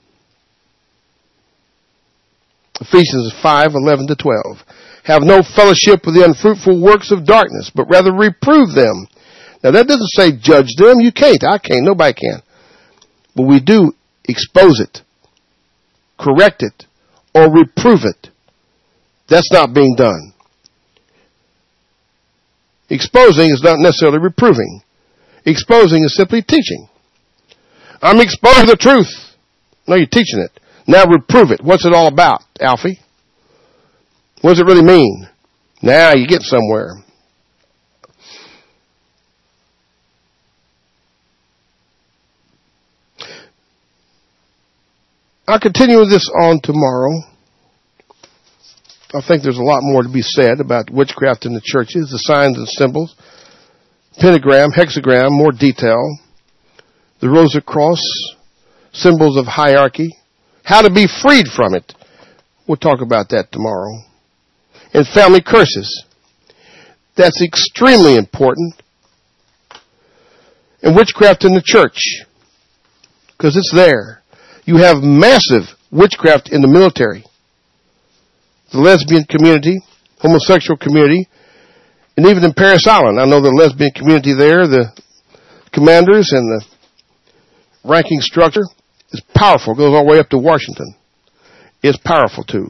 Ephesians five eleven to twelve. Have no fellowship with the unfruitful works of darkness, but rather reprove them. Now that doesn't say judge them. You can't. I can't. Nobody can. But we do expose it, correct it, or reprove it. That's not being done. Exposing is not necessarily reproving. Exposing is simply teaching. I'm exposing the truth. No, you're teaching it. Now reprove it. What's it all about, Alfie? What does it really mean? Now you get somewhere. I'll continue with this on tomorrow. I think there's a lot more to be said about witchcraft in the churches, the signs and symbols, pentagram, hexagram, more detail, the Rosa Cross, symbols of hierarchy, how to be freed from it. We'll talk about that tomorrow. And family curses. That's extremely important. And witchcraft in the church, because it's there. You have massive witchcraft in the military, the lesbian community, homosexual community, and even in Parris Island. I know the lesbian community there, the commanders and the ranking structure is powerful. It goes all the way up to Washington. It's powerful too.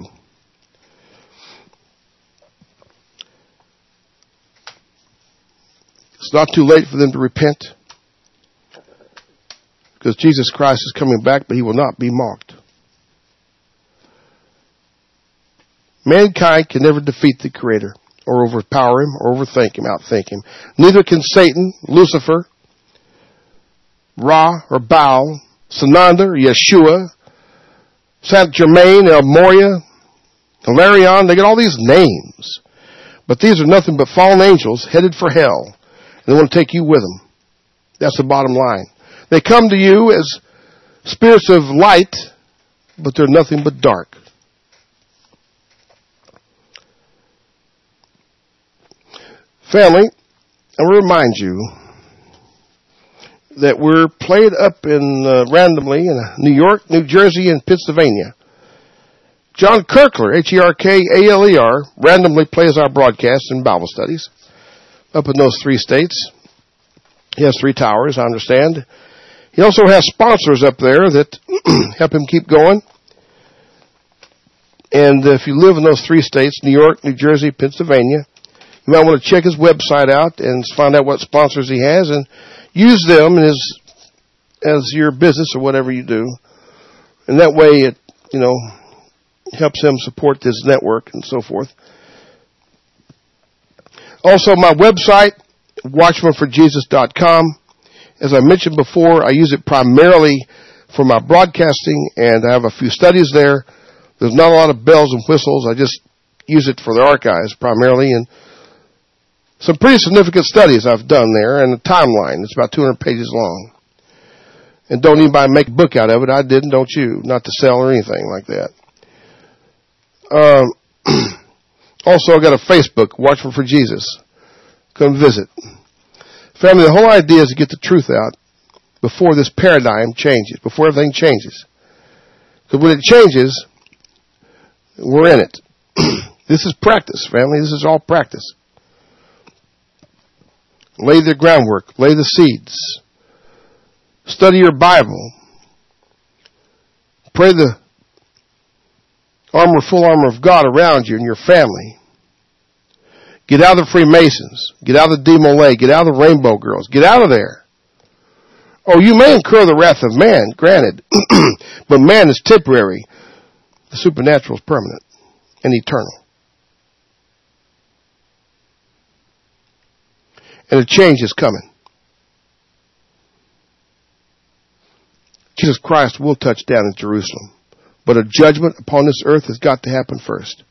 It's not too late for them to repent, because Jesus Christ is coming back, but he will not be mocked. Mankind can never defeat the Creator, or overpower him, or overthink him, outthink him. Neither can Satan, Lucifer, Ra, or Baal, Sananda, or Yeshua, Saint Germain, El Moria, Hilarion. They get all these names. But these are nothing but fallen angels headed for hell. And they want to take you with them. That's the bottom line. They come to you as spirits of light, but they're nothing but dark. Family, I will remind you that we're played up in uh, randomly in New York, New Jersey, and Pennsylvania. John Kerkler, H E R K A L E R, randomly plays our broadcasts and Bible studies up in those three states. He has three towers, I understand. He also has sponsors up there that help him keep going. And if you live in those three states, New York, New Jersey, Pennsylvania, you might want to check his website out and find out what sponsors he has and use them as, as your business or whatever you do. And that way it, you know, helps him support this network and so forth. Also, my website, watchman for jesus dot com. As I mentioned before, I use it primarily for my broadcasting, and I have a few studies there. There's not a lot of bells and whistles. I just use it for the archives primarily, and some pretty significant studies I've done there, and a timeline. It's about two hundred pages long. And don't anybody make a book out of it. I didn't, don't you? Not to sell or anything like that. Um, also, I got a Facebook, Watchman for Jesus. Come visit. Family, the whole idea is to get the truth out before this paradigm changes, before everything changes. Because when it changes, we're in it. This is practice, family. This is all practice. Lay the groundwork. Lay the seeds. Study your Bible. Pray the armor, full armor of God around you and your family. Get out of the Freemasons. Get out of the Demolay. Get out of the Rainbow Girls. Get out of there. Oh, you may incur the wrath of man, granted. But man is temporary. The supernatural is permanent and eternal. And a change is coming. Jesus Christ will touch down in Jerusalem. But a judgment upon this earth has got to happen first.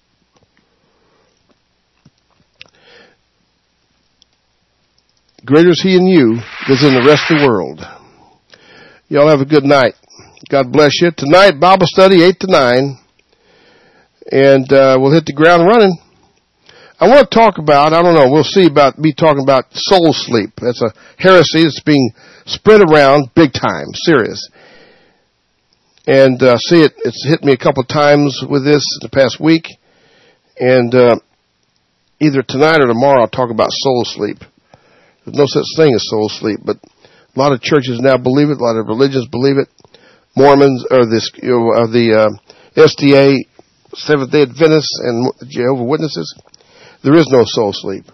Greater is he in you than in the rest of the world. Y'all have a good night. God bless you. Tonight, Bible study, eight to nine. And uh, we'll hit the ground running. I want to talk about, I don't know, we'll see about me talking about soul sleep. That's a heresy that's being spread around big time, serious. And uh, see, it, it's hit me a couple of times with this in the past week. And uh, either tonight or tomorrow I'll talk about soul sleep. There's no such thing as soul sleep, but a lot of churches now believe it. A lot of religions believe it. Mormons, or this, you know, uh, the uh, S D A, Seventh-day Adventists, and Jehovah's Witnesses. There is no soul sleep.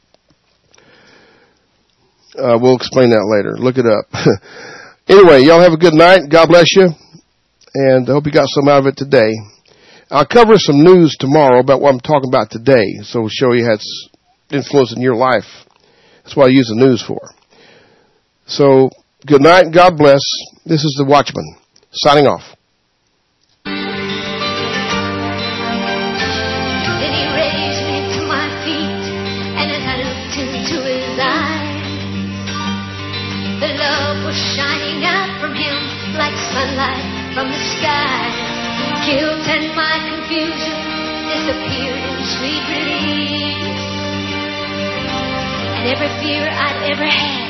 Uh, we'll explain that later. Look it up. Anyway, y'all have a good night. God bless you. And I hope you got some out of it today. I'll cover some news tomorrow about what I'm talking about today, so we'll show you how it's influencing your life. That's what I use the news for. So, good night and God bless. This is the Watchman, signing off. Then he raised me to my feet, and as I looked into his eyes, the love was shining out from him like sunlight from the sky. Guilt and my confusion disappeared in sweet release, and every fear I'd ever had